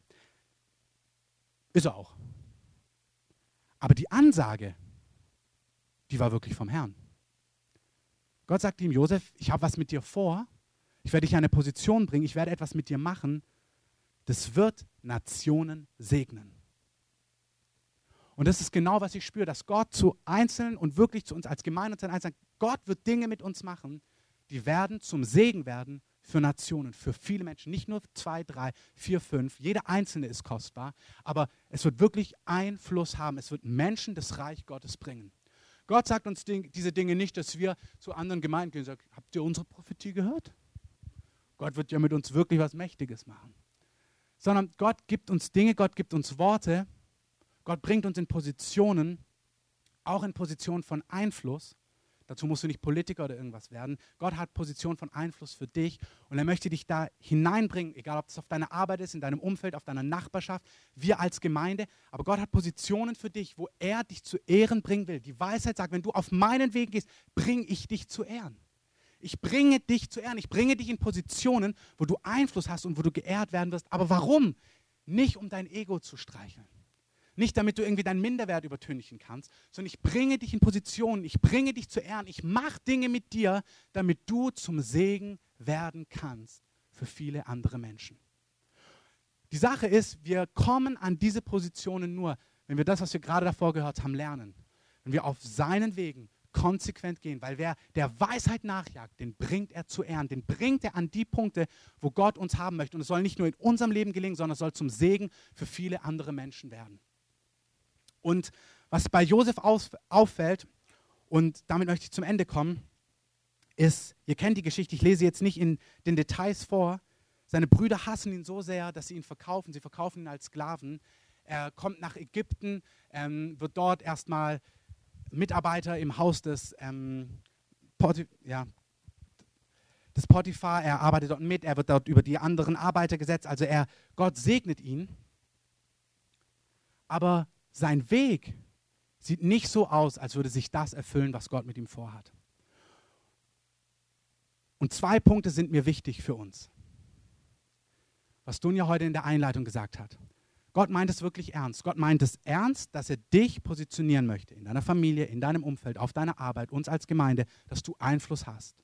Ist er auch. Aber die Ansage, die war wirklich vom Herrn. Gott sagte ihm, Josef, ich habe was mit dir vor. Ich werde dich in eine Position bringen. Ich werde etwas mit dir machen. Das wird Nationen segnen. Und das ist genau, was ich spüre, dass Gott zu Einzelnen und wirklich zu uns als Gemeinde und sagt, Gott wird Dinge mit uns machen, die werden zum Segen werden für Nationen, für viele Menschen. Nicht nur 2, 3, 4, 5. Jeder Einzelne ist kostbar, aber es wird wirklich Einfluss haben. Es wird Menschen das Reich Gottes bringen. Gott sagt uns diese Dinge nicht, dass wir zu anderen Gemeinden gehen und sagen, habt ihr unsere Prophetie gehört? Gott wird ja mit uns wirklich was Mächtiges machen. Sondern Gott gibt uns Dinge, Gott gibt uns Worte, Gott bringt uns in Positionen, auch in Positionen von Einfluss. Dazu musst du nicht Politiker oder irgendwas werden. Gott hat Positionen von Einfluss für dich und er möchte dich da hineinbringen, egal ob es auf deiner Arbeit ist, in deinem Umfeld, auf deiner Nachbarschaft, wir als Gemeinde. Aber Gott hat Positionen für dich, wo er dich zu Ehren bringen will. Die Weisheit sagt, wenn du auf meinen Weg gehst, bringe ich dich zu Ehren. Ich bringe dich zu Ehren. Ich bringe dich in Positionen, wo du Einfluss hast und wo du geehrt werden wirst. Aber warum? Nicht, um dein Ego zu streicheln. Nicht, damit du irgendwie deinen Minderwert übertünchen kannst, sondern ich bringe dich in Positionen, ich bringe dich zu Ehren, ich mache Dinge mit dir, damit du zum Segen werden kannst für viele andere Menschen. Die Sache ist, wir kommen an diese Positionen nur, wenn wir das, was wir gerade davor gehört haben, lernen. Wenn wir auf seinen Wegen konsequent gehen, weil wer der Weisheit nachjagt, den bringt er zu Ehren, den bringt er an die Punkte, wo Gott uns haben möchte. Und es soll nicht nur in unserem Leben gelingen, sondern es soll zum Segen für viele andere Menschen werden. Und was bei Josef auffällt, und damit möchte ich zum Ende kommen, ist, ihr kennt die Geschichte, ich lese jetzt nicht in den Details vor, seine Brüder hassen ihn so sehr, dass sie ihn verkaufen, sie verkaufen ihn als Sklaven. Er kommt nach Ägypten, wird dort erstmal Mitarbeiter im Haus des Potiphar, er arbeitet dort mit, er wird dort über die anderen Arbeiter gesetzt, also Gott segnet ihn, aber sein Weg sieht nicht so aus, als würde sich das erfüllen, was Gott mit ihm vorhat. Und 2 Punkte sind mir wichtig für uns. Was Dunja heute in der Einleitung gesagt hat. Gott meint es wirklich ernst. Gott meint es ernst, dass er dich positionieren möchte, in deiner Familie, in deinem Umfeld, auf deiner Arbeit, uns als Gemeinde, dass du Einfluss hast.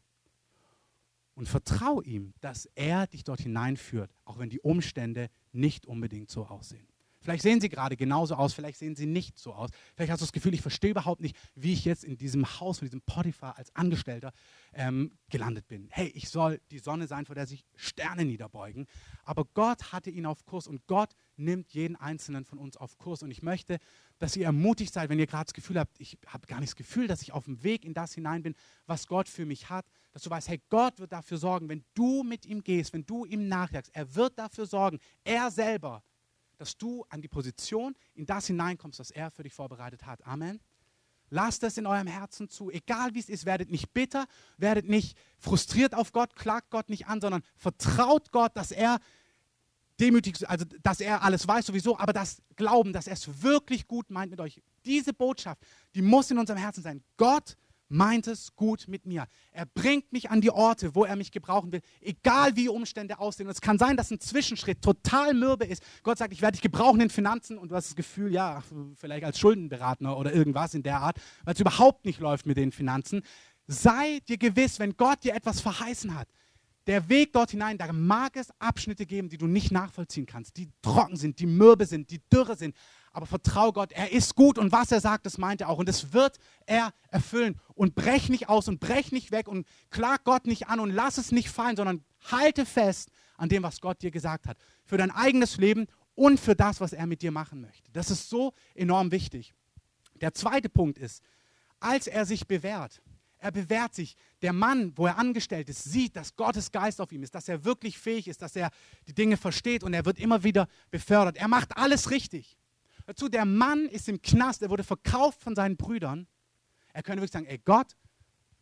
Und vertrau ihm, dass er dich dort hineinführt, auch wenn die Umstände nicht unbedingt so aussehen. Vielleicht sehen sie gerade genauso aus, vielleicht sehen sie nicht so aus. Vielleicht hast du das Gefühl, ich verstehe überhaupt nicht, wie ich jetzt in diesem Haus, mit diesem Potiphar als Angestellter gelandet bin. Hey, ich soll die Sonne sein, vor der sich Sterne niederbeugen. Aber Gott hatte ihn auf Kurs und Gott nimmt jeden Einzelnen von uns auf Kurs. Und ich möchte, dass ihr ermutigt seid, wenn ihr gerade das Gefühl habt, ich habe gar nicht das Gefühl, dass ich auf dem Weg in das hinein bin, was Gott für mich hat, dass du weißt, hey, Gott wird dafür sorgen, wenn du mit ihm gehst, wenn du ihm nachjagst, er wird dafür sorgen, er selber, dass du an die Position, in das hineinkommst, was er für dich vorbereitet hat. Amen. Lasst es in eurem Herzen zu. Egal wie es ist, werdet nicht bitter, werdet nicht frustriert auf Gott, klagt Gott nicht an, sondern vertraut Gott, dass er demütig, also dass er alles weiß sowieso, aber das Glauben, dass er es wirklich gut meint mit euch. Diese Botschaft, die muss in unserem Herzen sein. Gott meint es gut mit mir. Er bringt mich an die Orte, wo er mich gebrauchen will, egal wie die Umstände aussehen. Und es kann sein, dass ein Zwischenschritt total mürbe ist. Gott sagt, ich werde dich gebrauchen in Finanzen und du hast das Gefühl, ja, vielleicht als Schuldenberater oder irgendwas in der Art, weil es überhaupt nicht läuft mit den Finanzen. Sei dir gewiss, wenn Gott dir etwas verheißen hat, der Weg dort hinein, da mag es Abschnitte geben, die du nicht nachvollziehen kannst, die trocken sind, die mürbe sind, die dürre sind. Aber vertrau Gott, er ist gut und was er sagt, das meint er auch. Und das wird er erfüllen. Und brech nicht aus und brech nicht weg und klag Gott nicht an und lass es nicht fallen, sondern halte fest an dem, was Gott dir gesagt hat. Für dein eigenes Leben und für das, was er mit dir machen möchte. Das ist so enorm wichtig. Der zweite Punkt ist, als er sich bewährt, er bewährt sich. Der Mann, wo er angestellt ist, sieht, dass Gottes Geist auf ihm ist, dass er wirklich fähig ist, dass er die Dinge versteht und er wird immer wieder befördert. Er macht alles richtig. Dazu, der Mann ist im Knast, er wurde verkauft von seinen Brüdern. Er könnte wirklich sagen, ey Gott,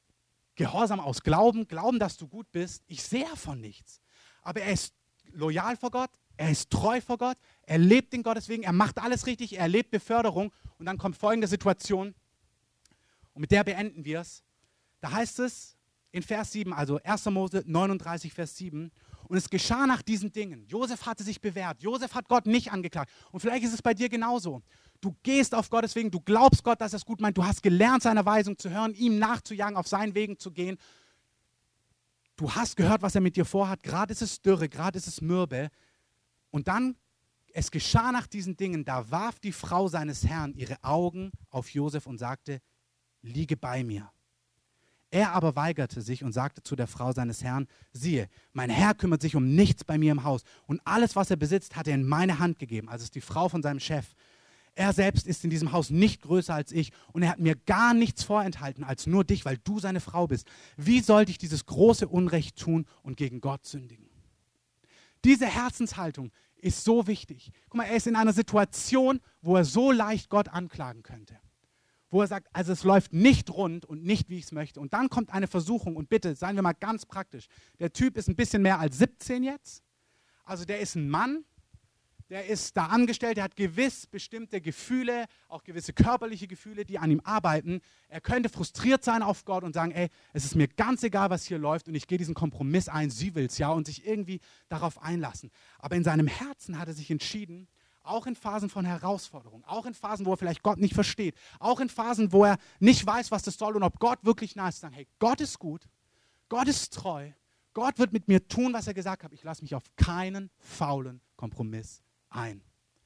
Gehorsam aus Glauben, Glauben, dass du gut bist. Ich sehe von nichts. Aber er ist loyal vor Gott, er ist treu vor Gott, er lebt in Gottes Wegen, er macht alles richtig, er erlebt Beförderung. Und dann kommt folgende Situation, und mit der beenden wir es. Da heißt es in Vers 7, also 1. Mose 39, Vers 7, und es geschah nach diesen Dingen. Josef hatte sich bewährt, Josef hat Gott nicht angeklagt. Und vielleicht ist es bei dir genauso. Du gehst auf Gottes Wegen, du glaubst Gott, dass er es gut meint, du hast gelernt, seine Weisung zu hören, ihm nachzujagen, auf seinen Wegen zu gehen. Du hast gehört, was er mit dir vorhat, gerade ist es Dürre, gerade ist es Mürbe. Und dann, es geschah nach diesen Dingen, da warf die Frau seines Herrn ihre Augen auf Josef und sagte, liege bei mir. Er aber weigerte sich und sagte zu der Frau seines Herrn, siehe, mein Herr kümmert sich um nichts bei mir im Haus und alles, was er besitzt, hat er in meine Hand gegeben. Also ist die Frau von seinem Chef. Er selbst ist in diesem Haus nicht größer als ich und er hat mir gar nichts vorenthalten als nur dich, weil du seine Frau bist. Wie sollte ich dieses große Unrecht tun und gegen Gott sündigen? Diese Herzenshaltung ist so wichtig. Guck mal, er ist in einer Situation, wo er so leicht Gott anklagen könnte. Wo er sagt, also es läuft nicht rund und nicht, wie ich es möchte. Und dann kommt eine Versuchung und bitte, seien wir mal ganz praktisch. Der Typ ist ein bisschen mehr als 17 jetzt. Also der ist ein Mann, der ist da angestellt, der hat gewiss bestimmte Gefühle, auch gewisse körperliche Gefühle, die an ihm arbeiten. Er könnte frustriert sein auf Gott und sagen, ey, es ist mir ganz egal, was hier läuft und ich gehe diesen Kompromiss ein, sie will es ja, und sich irgendwie darauf einlassen. Aber in seinem Herzen hat er sich entschieden, auch in Phasen von Herausforderung, auch in Phasen, wo er vielleicht Gott nicht versteht, auch in Phasen, wo er nicht weiß, was das soll und ob Gott wirklich nah ist, zu sagen, hey, Gott ist gut, Gott ist treu, Gott wird mit mir tun, was er gesagt hat. Ich lasse mich auf keinen faulen Kompromiss ein.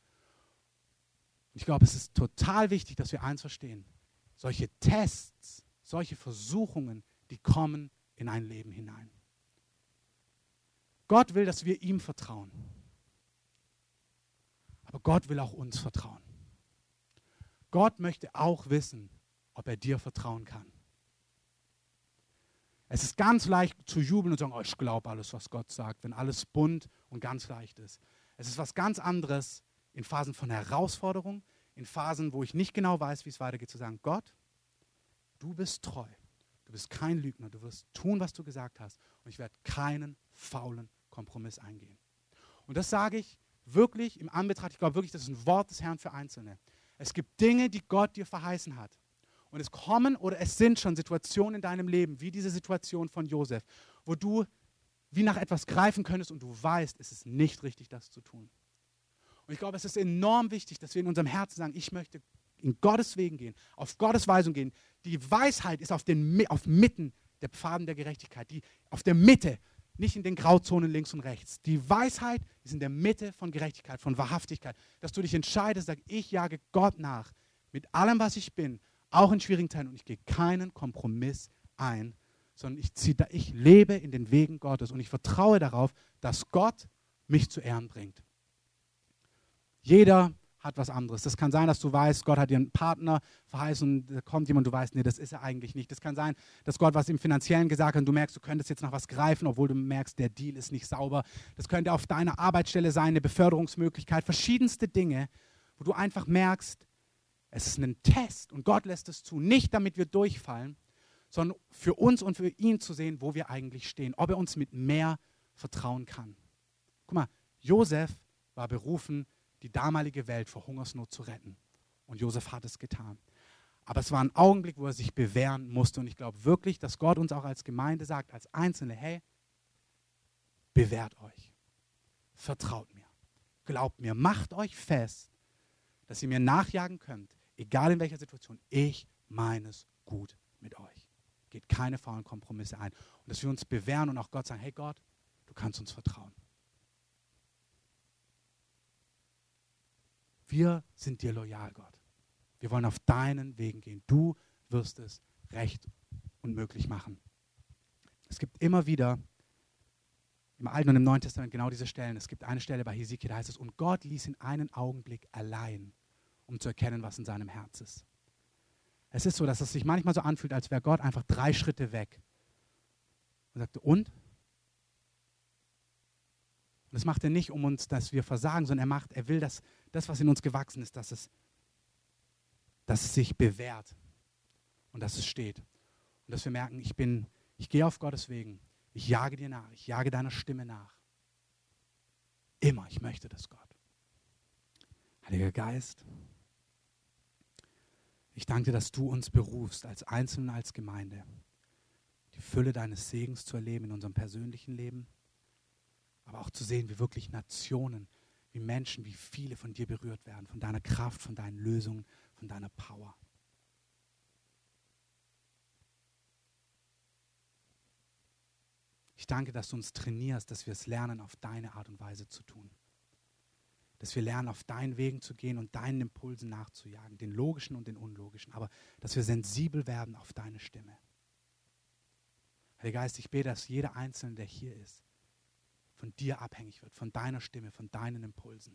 Ich glaube, es ist total wichtig, dass wir eins verstehen. Solche Tests, solche Versuchungen, die kommen in ein Leben hinein. Gott will, dass wir ihm vertrauen. Aber Gott will auch uns vertrauen. Gott möchte auch wissen, ob er dir vertrauen kann. Es ist ganz leicht zu jubeln und zu sagen, oh, ich glaube alles, was Gott sagt, wenn alles bunt und ganz leicht ist. Es ist was ganz anderes in Phasen von Herausforderung, in Phasen, wo ich nicht genau weiß, wie es weitergeht, zu sagen, Gott, du bist treu, du bist kein Lügner, du wirst tun, was du gesagt hast und ich werde keinen faulen Kompromiss eingehen. Und das sage ich wirklich im Anbetracht, ich glaube wirklich, das ist ein Wort des Herrn für Einzelne. Es gibt Dinge, die Gott dir verheißen hat. Und es kommen oder es sind schon Situationen in deinem Leben, wie diese Situation von Josef, wo du wie nach etwas greifen könntest und du weißt, es ist nicht richtig, das zu tun. Und ich glaube, es ist enorm wichtig, dass wir in unserem Herzen sagen, ich möchte in Gottes Wegen gehen, auf Gottes Weisung gehen. Die Weisheit ist auf mitten der Pfaden der Gerechtigkeit, auf der Mitte, nicht in den Grauzonen links und rechts. Die Weisheit ist in der Mitte von Gerechtigkeit, von Wahrhaftigkeit, dass du dich entscheidest, sag, ich jage Gott nach, mit allem, was ich bin, auch in schwierigen Zeiten und ich gehe keinen Kompromiss ein, sondern ich lebe in den Wegen Gottes und ich vertraue darauf, dass Gott mich zu Ehren bringt. Jeder hat was anderes. Das kann sein, dass du weißt, Gott hat dir einen Partner verheißen und da kommt jemand und du weißt, nee, das ist er eigentlich nicht. Das kann sein, dass Gott was im Finanziellen gesagt hat und du merkst, du könntest jetzt nach was greifen, obwohl du merkst, der Deal ist nicht sauber. Das könnte auf deiner Arbeitsstelle sein, eine Beförderungsmöglichkeit, verschiedenste Dinge, wo du einfach merkst, es ist ein Test und Gott lässt es zu. Nicht, damit wir durchfallen, sondern für uns und für ihn zu sehen, wo wir eigentlich stehen, ob er uns mit mehr vertrauen kann. Guck mal, Josef war berufen, die damalige Welt vor Hungersnot zu retten. Und Josef hat es getan. Aber es war ein Augenblick, wo er sich bewähren musste. Und ich glaube wirklich, dass Gott uns auch als Gemeinde sagt, als Einzelne, hey, bewährt euch. Vertraut mir. Glaubt mir. Macht euch fest, dass ihr mir nachjagen könnt, egal in welcher Situation. Ich meine es gut mit euch. Geht keine faulen Kompromisse ein. Und dass wir uns bewähren und auch Gott sagen, hey Gott, du kannst uns vertrauen. Wir sind dir loyal, Gott. Wir wollen auf deinen Wegen gehen. Du wirst es recht und möglich machen. Es gibt immer wieder im Alten und im Neuen Testament genau diese Stellen. Es gibt eine Stelle bei Hesekiel, da heißt es, und Gott ließ ihn einen Augenblick allein, um zu erkennen, was in seinem Herz ist. Es ist so, dass es sich manchmal so anfühlt, als wäre Gott einfach 3 Schritte weg. Und sagte, und? Und das macht er nicht, um uns, dass wir versagen, sondern er will, dass das, was in uns gewachsen ist, dass es sich bewährt und dass es steht. Und dass wir merken, ich bin Ich gehe auf Gottes Wegen. Ich jage dir nach. Ich jage deiner Stimme nach. Immer. Ich möchte das, Gott. Heiliger Geist, ich danke dir, dass du uns berufst, als Einzelne, als Gemeinde, die Fülle deines Segens zu erleben in unserem persönlichen Leben, aber auch zu sehen, wie wirklich Nationen, wie Menschen, wie viele von dir berührt werden, von deiner Kraft, von deinen Lösungen, von deiner Power. Ich danke, dass du uns trainierst, dass wir es lernen, auf deine Art und Weise zu tun. Dass wir lernen, auf deinen Wegen zu gehen und deinen Impulsen nachzujagen, den logischen und den unlogischen, aber dass wir sensibel werden auf deine Stimme. Heiliger Geist, ich bete, dass jeder Einzelne, der hier ist, von dir abhängig wird, von deiner Stimme, von deinen Impulsen.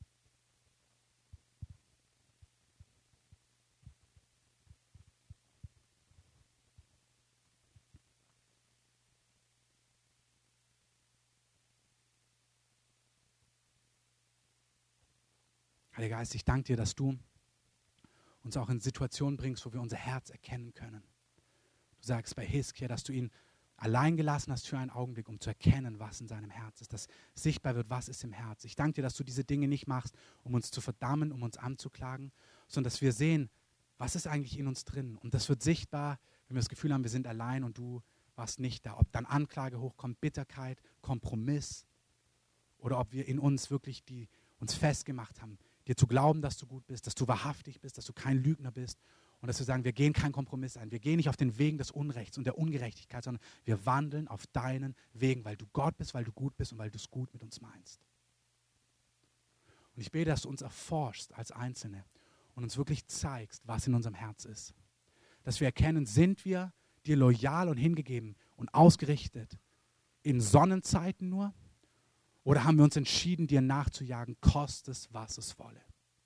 Heiliger Geist, ich danke dir, dass du uns auch in Situationen bringst, wo wir unser Herz erkennen können. Du sagst bei Hiskia, dass du ihn allein gelassen hast für einen Augenblick, um zu erkennen, was in seinem Herz ist, dass sichtbar wird, was ist im Herz. Ich danke dir, dass du diese Dinge nicht machst, um uns zu verdammen, um uns anzuklagen, sondern dass wir sehen, was ist eigentlich in uns drin. Und das wird sichtbar, wenn wir das Gefühl haben, wir sind allein und du warst nicht da. Ob dann Anklage hochkommt, Bitterkeit, Kompromiss oder ob wir in uns wirklich uns festgemacht haben, dir zu glauben, dass du gut bist, dass du wahrhaftig bist, dass du kein Lügner bist und dass wir sagen, wir gehen keinen Kompromiss ein. Wir gehen nicht auf den Wegen des Unrechts und der Ungerechtigkeit, sondern wir wandeln auf deinen Wegen, weil du Gott bist, weil du gut bist und weil du es gut mit uns meinst. Und ich bete, dass du uns erforschst als Einzelne und uns wirklich zeigst, was in unserem Herz ist. Dass wir erkennen, sind wir dir loyal und hingegeben und ausgerichtet in Sonnenzeiten nur? Oder haben wir uns entschieden, dir nachzujagen, koste es, was es wolle?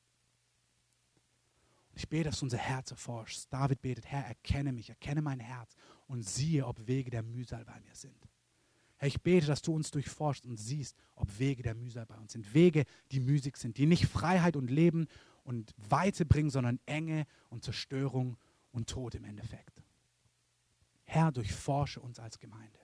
Und ich bete, dass du unser Herz erforschst. David betet, Herr, erkenne mich, erkenne mein Herz und siehe, ob Wege der Mühsal bei mir sind. Herr, ich bete, dass du uns durchforschst und siehst, ob Wege der Mühsal bei uns sind. Wege, die müßig sind, die nicht Freiheit und Leben und Weite bringen, sondern Enge und Zerstörung und Tod im Endeffekt. Herr, durchforsche uns als Gemeinde.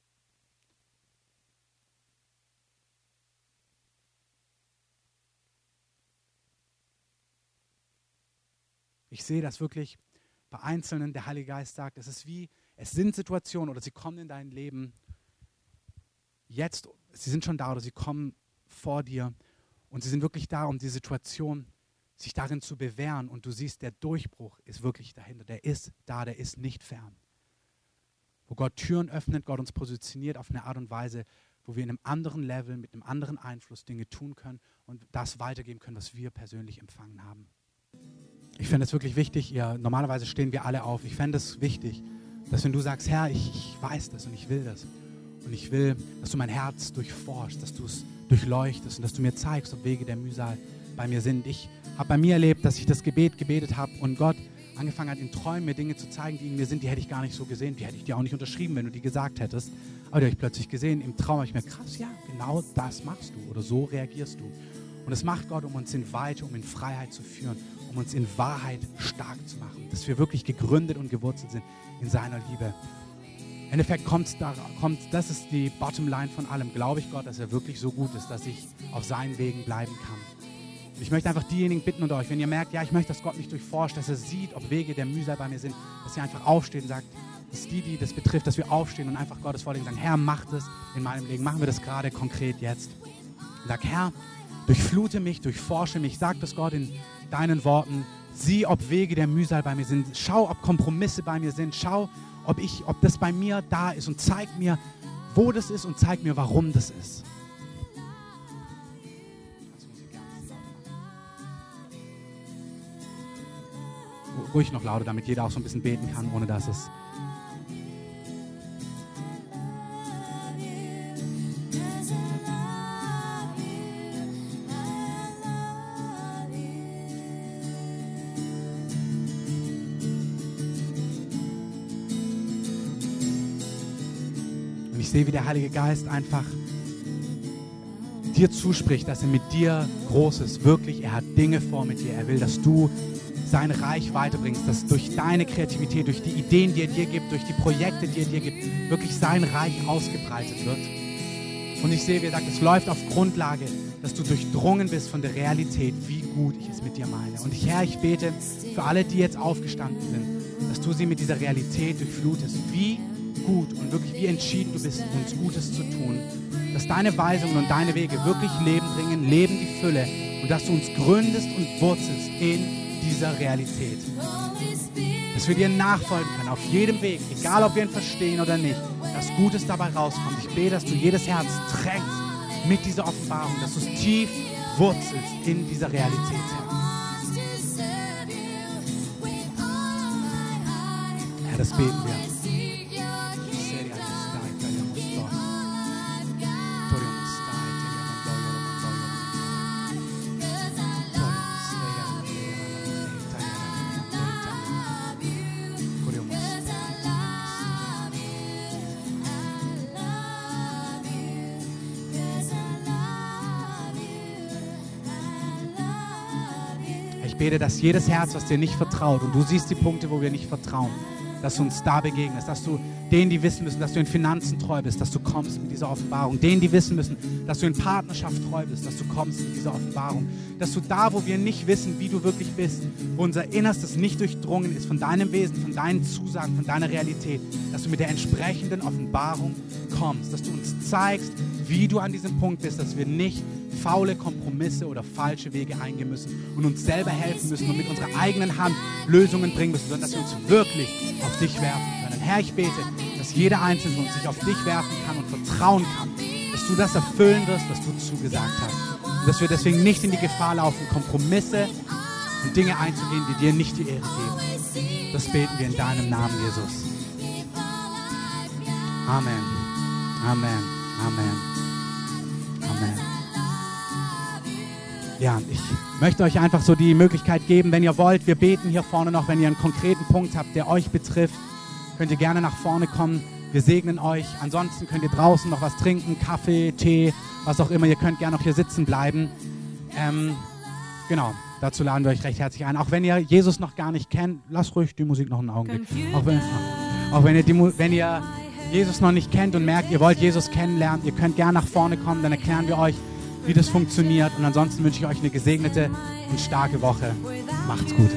Ich sehe das wirklich bei Einzelnen, der Heilige Geist sagt, es sind Situationen oder sie kommen in dein Leben jetzt, sie sind schon da oder sie kommen vor dir und sie sind wirklich da, um die Situation, sich darin zu bewähren und du siehst, der Durchbruch ist wirklich dahinter, der ist da, der ist nicht fern. Wo Gott Türen öffnet, Gott uns positioniert auf eine Art und Weise, wo wir in einem anderen Level, mit einem anderen Einfluss Dinge tun können und das weitergeben können, was wir persönlich empfangen haben. Ich fände es wirklich wichtig, normalerweise stehen wir alle auf, ich fände es wichtig, dass wenn du sagst, Herr, ich weiß das und ich will das und ich will, dass du mein Herz durchforschst, dass du es durchleuchtest und dass du mir zeigst, ob Wege der Mühsal bei mir sind. Ich habe bei mir erlebt, dass ich das Gebet gebetet habe und Gott angefangen hat, in Träumen mir Dinge zu zeigen, die in mir sind, die hätte ich gar nicht so gesehen, die hätte ich dir auch nicht unterschrieben, wenn du die gesagt hättest, aber die habe ich plötzlich gesehen. Im Traum habe ich mir, krass, ja, genau das machst du oder so reagierst du. Und das macht Gott, um uns in Weite, um in Freiheit zu führen, um uns in Wahrheit stark zu machen, dass wir wirklich gegründet und gewurzelt sind in seiner Liebe. Im Endeffekt das ist die Bottomline von allem. Glaube ich Gott, dass er wirklich so gut ist, dass ich auf seinen Wegen bleiben kann. Und ich möchte einfach diejenigen bitten unter euch, wenn ihr merkt, ja, ich möchte, dass Gott mich durchforscht, dass er sieht, ob Wege der Mühsal bei mir sind, dass ihr einfach aufsteht und sagt, dass die das betrifft, dass wir aufstehen und einfach Gottes vorlegen und sagen, Herr, mach das in meinem Leben. Machen wir das gerade konkret jetzt. Sag, Herr, durchflute mich, durchforsche mich. Sag das Gott in deinen Worten. Sieh, ob Wege der Mühsal bei mir sind. Schau, ob Kompromisse bei mir sind. Schau, ob das bei mir da ist und zeig mir, wo das ist und zeig mir, warum das ist. Ruhig noch lauter, damit jeder auch so ein bisschen beten kann, ohne dass es... Ich sehe, wie der Heilige Geist einfach dir zuspricht, dass er mit dir Großes, wirklich, er hat Dinge vor mit dir. Er will, dass du sein Reich weiterbringst, dass durch deine Kreativität, durch die Ideen, die er dir gibt, durch die Projekte, die er dir gibt, wirklich sein Reich ausgebreitet wird. Und ich sehe, wie er sagt, es läuft auf Grundlage, dass du durchdrungen bist von der Realität, wie gut ich es mit dir meine. Und Herr, ich bete für alle, die jetzt aufgestanden sind, dass du sie mit dieser Realität durchflutest, wie gut und wirklich wie entschieden du bist, uns Gutes zu tun. Dass deine Weisungen und deine Wege wirklich Leben bringen, Leben die Fülle und dass du uns gründest und wurzelst in dieser Realität. Dass wir dir nachfolgen können, auf jedem Weg, egal ob wir ihn verstehen oder nicht, dass Gutes dabei rauskommt. Ich bete, dass du jedes Herz trägst mit dieser Offenbarung, dass du es tief wurzelst in dieser Realität, Herr. Herr, das beten wir. Ich bete, dass jedes Herz, was dir nicht vertraut, und du siehst die Punkte, wo wir nicht vertrauen, dass du uns da begegnest, dass du denen, die wissen müssen, dass du in Finanzen treu bist, dass du kommst mit dieser Offenbarung, denen, die wissen müssen, dass du in Partnerschaft treu bist, dass du kommst mit dieser Offenbarung, dass du da, wo wir nicht wissen, wie du wirklich bist, wo unser Innerstes nicht durchdrungen ist von deinem Wesen, von deinen Zusagen, von deiner Realität, dass du mit der entsprechenden Offenbarung kommst, dass du uns zeigst, wie du an diesem Punkt bist, dass wir nicht faule Kompromisse oder falsche Wege eingehen müssen und uns selber helfen müssen und mit unserer eigenen Hand Lösungen bringen müssen, sondern dass wir uns wirklich auf dich werfen können. Herr, ich bete, dass jeder Einzelne von uns sich auf dich werfen kann und vertrauen kann, dass du das erfüllen wirst, was du zugesagt hast. Und dass wir deswegen nicht in die Gefahr laufen, Kompromisse und Dinge einzugehen, die dir nicht die Ehre geben. Das beten wir in deinem Namen, Jesus. Amen. Amen. Amen. Amen. Ja, ich möchte euch einfach so die Möglichkeit geben, wenn ihr wollt, wir beten hier vorne noch, wenn ihr einen konkreten Punkt habt, der euch betrifft, könnt ihr gerne nach vorne kommen. Wir segnen euch. Ansonsten könnt ihr draußen noch was trinken, Kaffee, Tee, was auch immer. Ihr könnt gerne noch hier sitzen bleiben. Genau, dazu laden wir euch recht herzlich ein. Auch wenn ihr Jesus noch gar nicht kennt, lasst ruhig die Musik noch einen Augenblick. Auch wenn ihr Jesus noch nicht kennt und merkt, ihr wollt Jesus kennenlernen, ihr könnt gerne nach vorne kommen, dann erklären wir euch, wie das funktioniert. Und ansonsten wünsche ich euch eine gesegnete und starke Woche. Macht's gut.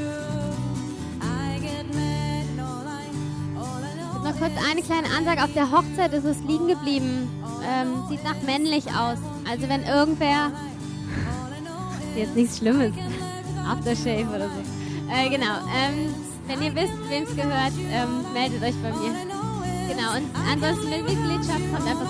Noch kurz eine kleine Ansage. Auf der Hochzeit ist es liegen geblieben. Sieht nach männlich aus. Also wenn irgendwer... jetzt nichts Schlimmes. Aftershave oder so. Genau. Wenn ihr wisst, wem es gehört, meldet euch bei mir. Genau. Und ansonsten mit Mitgliedschaft kommt einfach